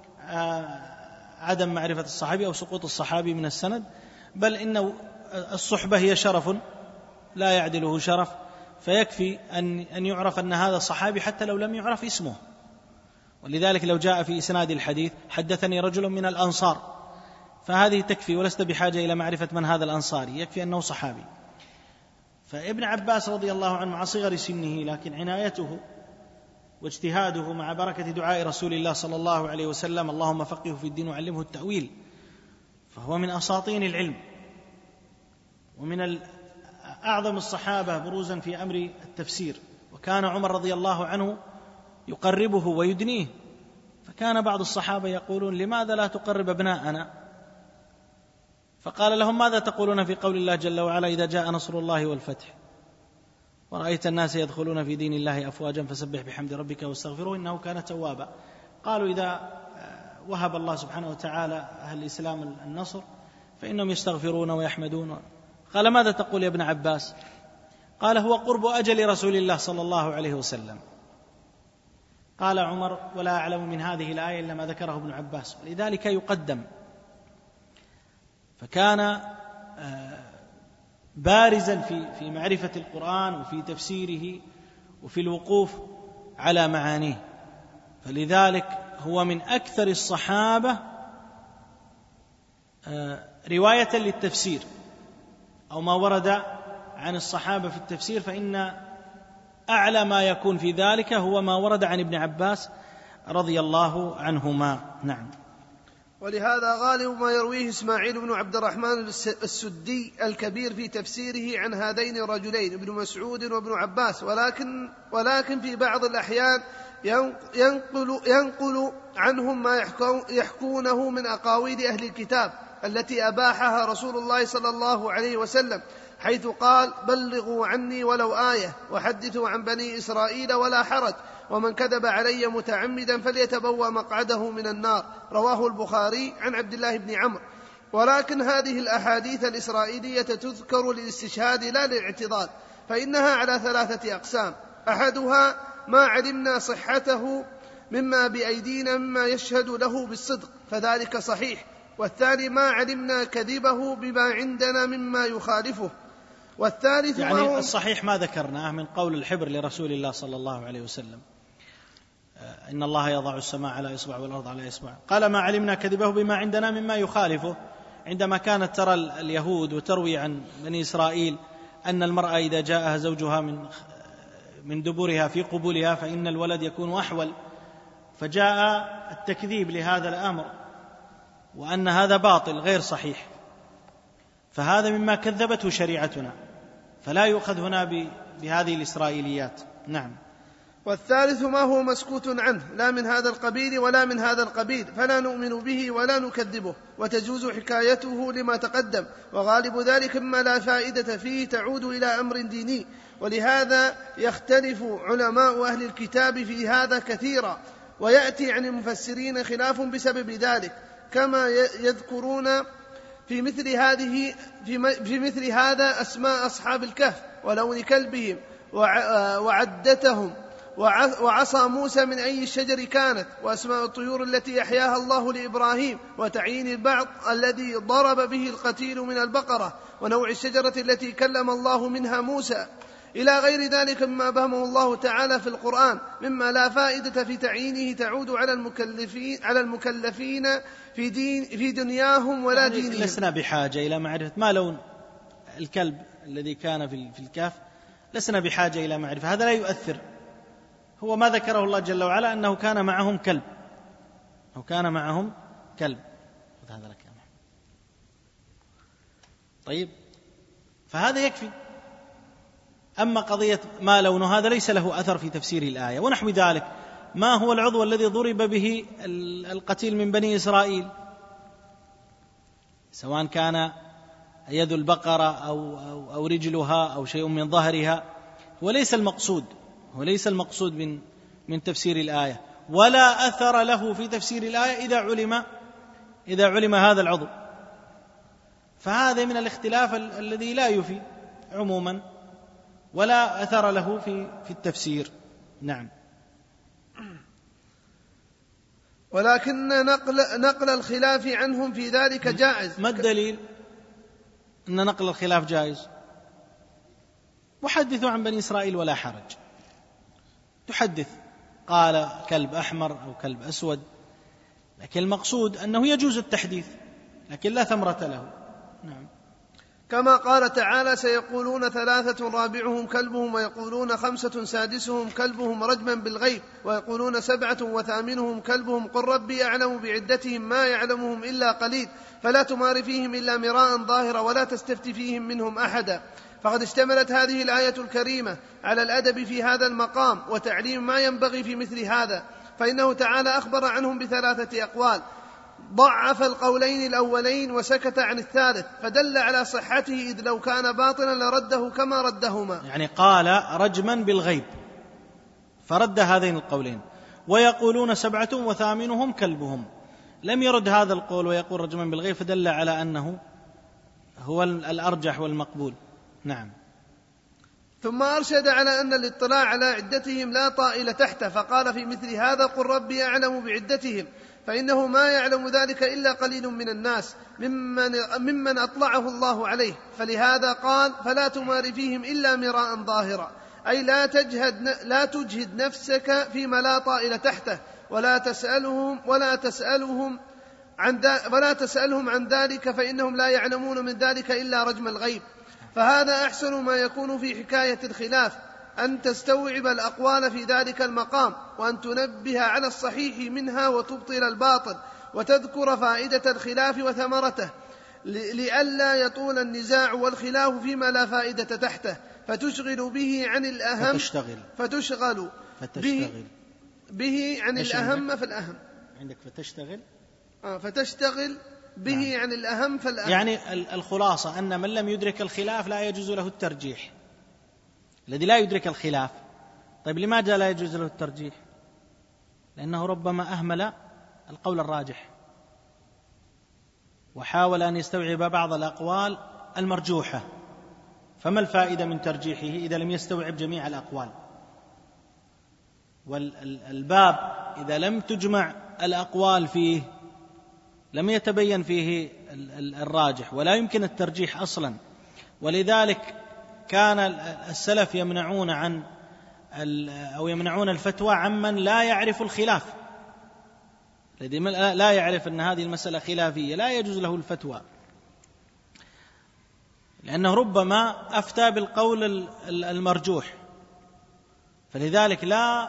عدم معرفة الصحابي أو سقوط الصحابي من السند، بل إن الصحبة هي شرف لا يعدله شرف، فيكفي أن أن يعرف أن هذا الصحابي حتى لو لم يعرف اسمه. ولذلك لو جاء في إسناد الحديث حدثني رجل من الأنصار فهذه تكفي، ولست بحاجة إلى معرفة من هذا الأنصاري، يكفي أنه صحابي. فابن عباس رضي الله عنه مع صغر سنه لكن عنايته واجتهاده مع بركة دعاء رسول الله صلى الله عليه وسلم اللهم فقهه في الدين وعلمه التأويل، فهو من أساطين العلم ومن أعظم الصحابة بروزا في أمر التفسير. وكان عمر رضي الله عنه يقربه ويدنيه، فكان بعض الصحابة يقولون لماذا لا تقرب ابناءنا؟ فقال لهم ماذا تقولون في قول الله جل وعلا إذا جاء نصر الله والفتح ورأيت الناس يدخلون في دين الله أفواجا فسبح بحمد ربك واستغفره إنه كان توابا. قالوا إذا وهب الله سبحانه وتعالى أهل الإسلام النصر فإنهم يستغفرون ويحمدون. قال ماذا تقول يا ابن عباس؟ قال هو قرب أجل رسول الله صلى الله عليه وسلم. قال عمر ولا أعلم من هذه الآية إلا ما ذكره ابن عباس، ولذلك يقدم. فكان بارزا في في معرفة القرآن وفي تفسيره وفي الوقوف على معانيه، فلذلك هو من أكثر الصحابة رواية للتفسير أو ما ورد عن الصحابة في التفسير، فإن أعلى ما يكون في ذلك هو ما ورد عن ابن عباس رضي الله عنهما. نعم. ولهذا غالب ما يرويه إسماعيل بن عبد الرحمن السدي الكبير في تفسيره عن هذين الرجلين ابن مسعود وابن عباس، ولكن ولكن في بعض الأحيان ينقل ينقل عنهم ما يحكونه من أقاويل أهل الكتاب التي أباحها رسول الله صلى الله عليه وسلم، حيث قال بلغوا عني ولو آية وحدثوا عن بني إسرائيل ولا حرج، ومن كذب علي متعمدا فليتبوأ مقعده من النار، رواه البخاري عن عبد الله بن عمرو. ولكن هذه الأحاديث الإسرائيلية تذكر للاستشهاد لا للاعتضاد، فإنها على ثلاثة أقسام: أحدها ما علمنا صحته مما بأيدينا مما يشهد له بالصدق فذلك صحيح، والثاني ما علمنا كذبه بما عندنا مما يخالفه، والثالث يعني ما الصحيح ما ذكرناه من قول الحبر لرسول الله صلى الله عليه وسلم إن الله يضع السماء على إصبع والأرض على إصبع، قال ما علمنا كذبه بما عندنا مما يخالفه، عندما كانت ترى اليهود وتروي عن بني إسرائيل أن المرأة إذا جاءها زوجها من من دبرها في قبولها فإن الولد يكون أحول، فجاء التكذيب لهذا الأمر وأن هذا باطل غير صحيح، فهذا مما كذبته شريعتنا، فلا يؤخذ هنا بهذه الإسرائيليات. نعم. والثالث ما هو مسكوت عنه لا من هذا القبيل ولا من هذا القبيل فلا نؤمن به ولا نكذبه، وتجوز حكايته لما تقدم، وغالب ذلك مما لا فائدة فيه تعود إلى أمر ديني، ولهذا يختلف علماء أهل الكتاب في هذا كثيرا، ويأتي عن المفسرين خلاف بسبب ذلك، كما يذكرون في مثل هذه في مثل هذا أسماء أصحاب الكهف ولون كلبهم وعدتهم وعصى موسى من أي الشجر كانت، وأسماء الطيور التي أحياها الله لإبراهيم، وتعيين البعض الذي ضرب به القتيل من البقرة، ونوع الشجرة التي كلم الله منها موسى، إلى غير ذلك مما بهمه الله تعالى في القرآن مما لا فائدة في تعيينه تعود على المكلفين على المكلفين في دين في دنياهم ولا يعني دينهم. لسنا بحاجة إلى معرفة ما لون الكلب الذي كان في الكهف، لسنا بحاجة إلى معرفة، هذا لا يؤثر. هو ما ذكره الله جل وعلا أنه كان معهم كلب، أو كان معهم كلب. هذا لك يا محمد. طيب، فهذا يكفي. أما قضية ما لونه هذا ليس له أثر في تفسير الآية. ونحو ذلك، ما هو العضو الذي ضرب به القتيل من بني إسرائيل، سواء كان يد البقرة أو, أو, أو رجلها أو شيء من ظهرها، وليس المقصود وليس المقصود من من تفسير الآية، ولا أثر له في تفسير الآية إذا علم إذا علم هذا العضو. فهذا من الاختلاف الذي لا يفيد عموما ولا أثر له في في التفسير. نعم. ولكن نقل نقل الخلاف عنهم في ذلك جائز. ما الدليل أن نقل الخلاف جائز؟ وحدثوا عن بني إسرائيل ولا حرج، تحدث قال كلب أحمر أو كلب أسود، لكن المقصود أنه يجوز التحديث لكن لا ثمرة له. نعم. كما قال تعالى: سيقولون ثلاثة رابعهم كلبهم، ويقولون خمسة سادسهم كلبهم رجما بالغيب، ويقولون سبعة وثامنهم كلبهم، قل ربي أعلم بعدتهم ما يعلمهم إلا قليل، فلا تمار فيهم إلا مراء ظاهرا ولا تستفت فيهم منهم أحدا. فقد اشتملت هذه الآية الكريمة على الأدب في هذا المقام وتعليم ما ينبغي في مثل هذا، فإنه تعالى أخبر عنهم بثلاثة أقوال، ضعف القولين الأولين وسكت عن الثالث، فدل على صحته، إذ لو كان باطلا لرده كما ردهما. يعني قال رجما بالغيب فرد هذين القولين، ويقولون سبعة وثامنهم كلبهم، لم يرد هذا القول ويقول رجما بالغيب، فدل على أنه هو الأرجح والمقبول. نعم. ثم أرشد على أن الاطلاع على عدتهم لا طائل تحته، فقال في مثل هذا: قل ربي أعلم بعدتهم، فإنه ما يعلم ذلك إلا قليل من الناس ممن, ممن أطلعه الله عليه. فلهذا قال: فلا تمار فيهم إلا مراء ظاهرا، أي لا تجهد, لا تجهد نفسك فيما لا طائل تحته، ولا تسألهم ولا تسألهم عن ولا تسألهم عن ذلك، فإنهم لا يعلمون من ذلك إلا رجم الغيب. فهذا أحسن ما يكون في حكاية الخلاف، أن تستوعب الأقوال في ذلك المقام، وأن تنبه على الصحيح منها وتبطل الباطل، وتذكر فائدة الخلاف وثمرته، لئلا يطول النزاع والخلاف فيما لا فائدة تحته، فتشغل به عن الأهم فتشتغل, فتشغل به, به عن الأهم فالأهم عندك فتشتغل آه فتشتغل به نعم. عن الأهم فالأهم. يعني الخلاصة أن من لم يدرك الخلاف لا يجوز له الترجيح، الذي لا يدرك الخلاف. طيب لماذا لا يجوز له الترجيح؟ لأنه ربما أهمل القول الراجح وحاول أن يستوعب بعض الأقوال المرجوحة، فما الفائدة من ترجيحه إذا لم يستوعب جميع الأقوال؟ والباب إذا لم تجمع الأقوال فيه لم يتبين فيه الراجح ولا يمكن الترجيح أصلا. ولذلك كان السلف يمنعون عن أو يمنعون الفتوى عمن لا يعرف الخلاف، الذي لا يعرف أن هذه المسألة خلافية لا يجوز له الفتوى، لأنه ربما أفتى بالقول المرجوح. فلذلك لا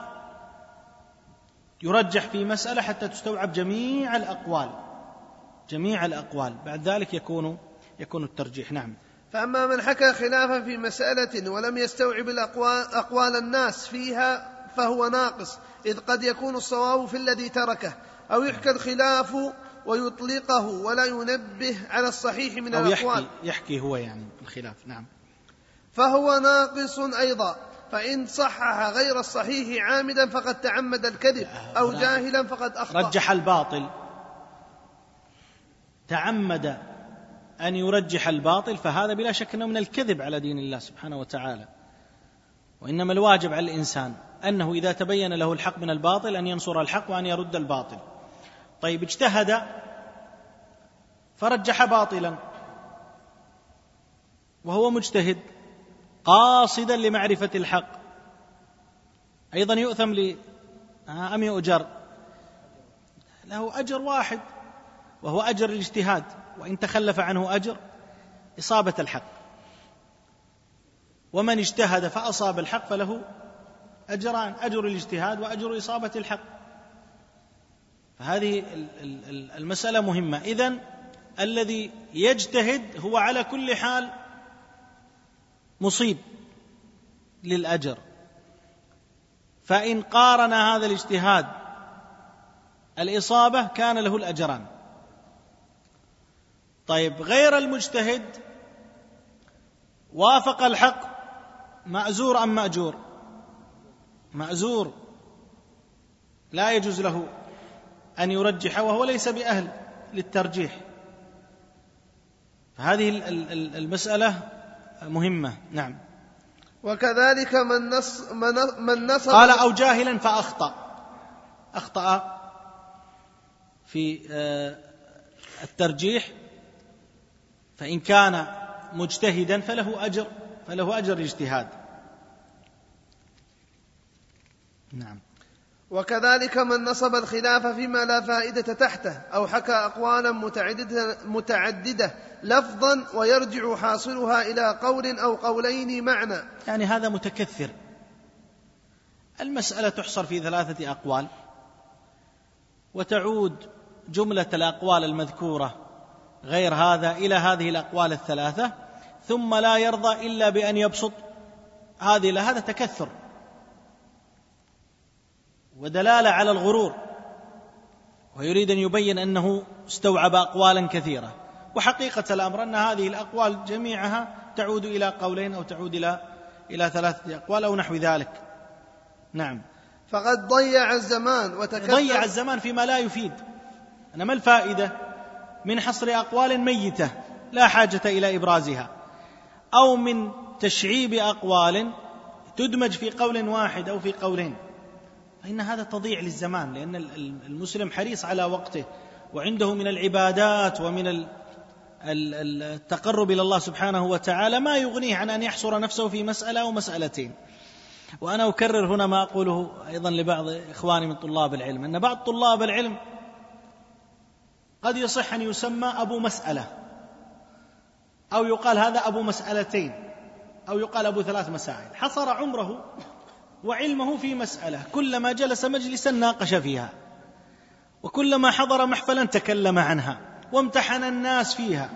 يرجح في مسألة حتى تستوعب جميع الأقوال جميع الأقوال بعد ذلك يكون يكون الترجيح. نعم. فأما من حكى خلافا في مسألة ولم يستوعب أقوال الناس فيها فهو ناقص، إذ قد يكون الصواب في الذي تركه، أو يحكى الخلاف ويطلقه ولا ينبه على الصحيح من أو الأقوال، يحكي, يحكي هو يعني الخلاف. نعم. فهو ناقص أيضا. فإن صحح غير الصحيح عامدا فقد تعمد الكذب، أو جاهلا فقد أخطأ. رجح الباطل، تعمد أن يرجح الباطل، فهذا بلا شك أنه من الكذب على دين الله سبحانه وتعالى. وإنما الواجب على الإنسان أنه إذا تبين له الحق من الباطل أن ينصر الحق وأن يرد الباطل. طيب اجتهد فرجح باطلا وهو مجتهد قاصدا لمعرفة الحق، أيضا يؤثم لي أم يؤجر؟ له أجر واحد وهو أجر الاجتهاد، وإن تخلف عنه أجر إصابة الحق. ومن اجتهد فأصاب الحق فله أجران، أجر الاجتهاد وأجر إصابة الحق. فهذه المسألة مهمة. إذن الذي يجتهد هو على كل حال مصيب للأجر، فإن قارن هذا الاجتهاد الإصابة كان له الأجران. طيب غير المجتهد وافق الحق، مأزور أم مأجور؟ مأزور، لا يجوز له أن يرجح وهو ليس بأهل للترجيح. فهذه المسألة مهمة. نعم. وكذلك من نص من نصب قال أو جاهلا فأخطأ، أخطأ في الترجيح، فإن كان مجتهدا فله أجر فله أجر الاجتهاد. نعم. وكذلك من نصب الخلاف فيما لا فائدة تحته أو حكى أقوالا متعددة, متعددة لفظا ويرجع حاصلها إلى قول أو قولين معنى، يعني هذا متكثر. المسألة تحصر في ثلاثة أقوال، وتعود جملة الأقوال المذكورة غير هذا إلى هذه الأقوال الثلاثة، ثم لا يرضى إلا بأن يبسط هذه إلى هذا. تكثر ودلالة على الغرور، ويريد أن يبين أنه استوعب أقوالا كثيرة، وحقيقة الأمر أن هذه الأقوال جميعها تعود إلى قولين أو تعود إلى إلى ثلاثة أقوال أو نحو ذلك. نعم. فقد ضيع الزمان وتكثر ضيع الزمان فيما لا يفيد. أنا ما الفائدة من حصر أقوال ميتة لا حاجة إلى إبرازها، أو من تشعيب أقوال تدمج في قول واحد أو في قولين؟ فإن هذا تضيع للزمان، لأن المسلم حريص على وقته، وعنده من العبادات ومن التقرب إلى الله سبحانه وتعالى ما يغنيه عن أن يحصر نفسه في مسألة أو مسألتين. وأنا أكرر هنا ما أقوله أيضا لبعض إخواني من طلاب العلم، أن بعض طلاب العلم قد يصح أن يسمى أبو مسألة، أو يقال هذا أبو مسألتين، أو يقال أبو ثلاث مسائل. حصر عمره وعلمه في مسألة، كلما جلس مجلسا ناقش فيها، وكلما حضر محفلا تكلم عنها وامتحن الناس فيها،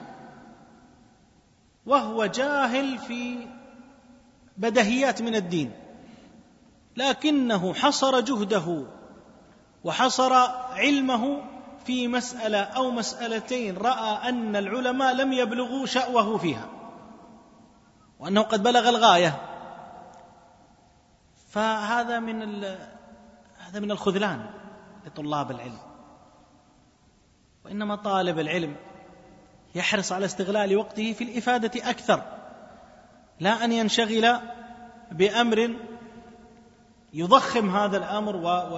وهو جاهل في بدهيات من الدين، لكنه حصر جهده وحصر علمه في مسألة أو مسألتين رأى أن العلماء لم يبلغوا شأوه فيها، وأنه قد بلغ الغاية. فهذا من هذا من الخذلان لطلاب العلم. وإنما طالب العلم يحرص على استغلال وقته في الإفادة أكثر، لا أن ينشغل بأمر يضخم هذا الأمر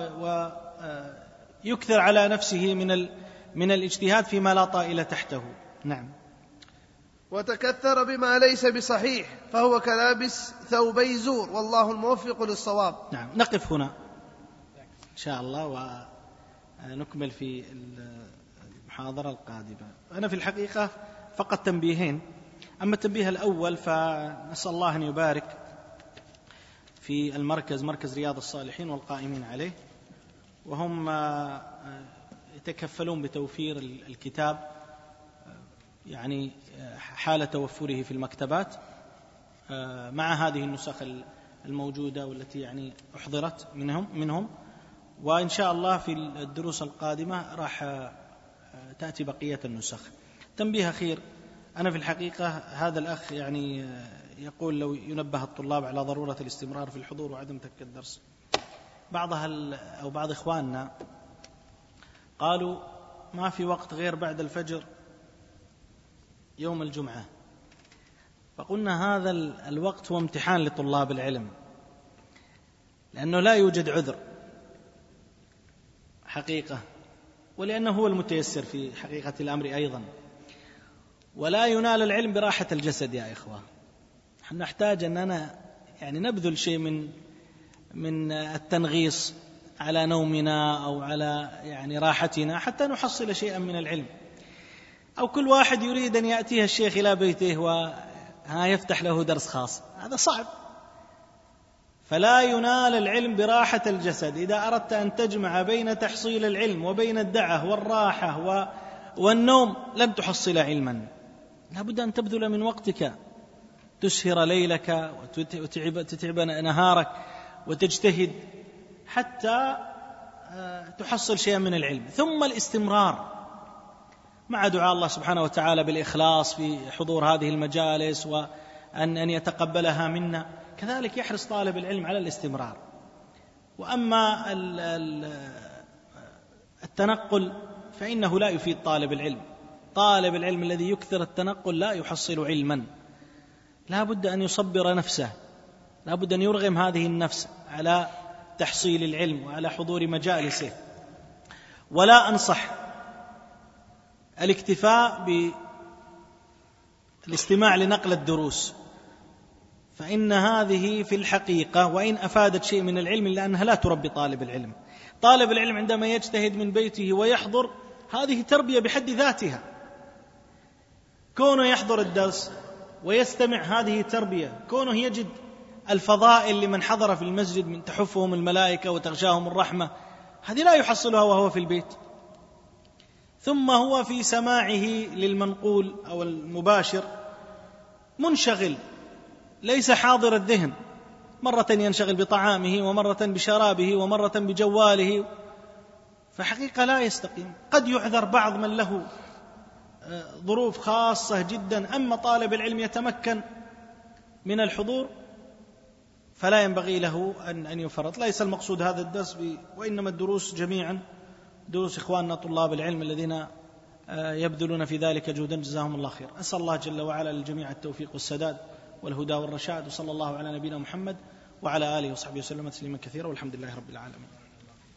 ويكثر على نفسه من من الاجتهاد فيما لا طائل تحته. نعم. وتكثر بما ليس بصحيح فهو كلابس ثوبي زور، والله الموفق للصواب. نعم. نقف هنا إن شاء الله ونكمل في المحاضرة القادمة. أنا في الحقيقة فقط تنبيهين. أما التنبيه الأول فنسأل الله أن يبارك في المركز، مركز رياض الصالحين والقائمين عليه، وهم يتكفلون بتوفير الكتاب يعني حال توفره في المكتبات مع هذه النسخ الموجودة والتي يعني أحضرت منهم منهم وإن شاء الله في الدروس القادمة راح تأتي بقية النسخ. تنبيه أخير، أنا في الحقيقة هذا الأخ يعني يقول لو ينبه الطلاب على ضرورة الاستمرار في الحضور وعدم ترك الدرس. بعضها أو بعض إخواننا قالوا ما في وقت غير بعد الفجر يوم الجمعة، فقلنا هذا الوقت هو امتحان لطلاب العلم، لأنه لا يوجد عذر حقيقة، ولأنه هو المتيسر في حقيقة الأمر أيضا. ولا ينال العلم براحة الجسد يا إخوة. نحن نحتاج أننا يعني نبذل شيء من من التنغيص على نومنا أو على يعني راحتنا حتى نحصل شيئا من العلم. أو كل واحد يريد أن يأتيه الشيخ إلى بيته وها يفتح له درس خاص، هذا صعب. فلا ينال العلم براحة الجسد. إذا أردت أن تجمع بين تحصيل العلم وبين الدعة والراحة والنوم لن تحصل علما. لا بد أن تبذل من وقتك، تسهر ليلك وتتعب نهارك وتجتهد حتى تحصل شيئا من العلم. ثم الاستمرار مع دعاء الله سبحانه وتعالى بالإخلاص في حضور هذه المجالس وأن أن يتقبلها منا. كذلك يحرص طالب العلم على الاستمرار. وأما التنقل فإنه لا يفيد طالب العلم. طالب العلم الذي يكثر التنقل لا يحصل علما. لا بد أن يصبر نفسه، لا بد أن يرغم هذه النفس على تحصيل العلم وعلى حضور مجالسه. ولا أنصح الاكتفاء بالاستماع لنقل الدروس، فإن هذه في الحقيقة وإن أفادت شيء من العلم إلا أنها لا تربي طالب العلم. طالب العلم عندما يجتهد من بيته ويحضر هذه تربية بحد ذاتها. كونه يحضر الدرس ويستمع هذه تربية. كونه يجد الفضائل لمن حضر في المسجد من تحفهم الملائكة وتغشاهم الرحمة، هذه لا يحصلها وهو في البيت. ثم هو في سماعه للمنقول أو المباشر منشغل، ليس حاضر الذهن، مرة ينشغل بطعامه ومرة بشرابه ومرة بجواله، فحقيقة لا يستقيم. قد يعذر بعض من له ظروف خاصة جدا، أما طالب العلم يتمكن من الحضور فلا ينبغي له أن يفرط. ليس المقصود هذا الدرس، وإنما الدروس جميعا دروس إخواننا طلاب العلم الذين يبذلون في ذلك جهدا، جزاهم الله خير. أسأل الله جل وعلا للجميع التوفيق والسداد والهدى والرشاد، وصلى الله على نبينا محمد وعلى آله وصحبه وسلم تسليما كثيرا، والحمد لله رب العالمين.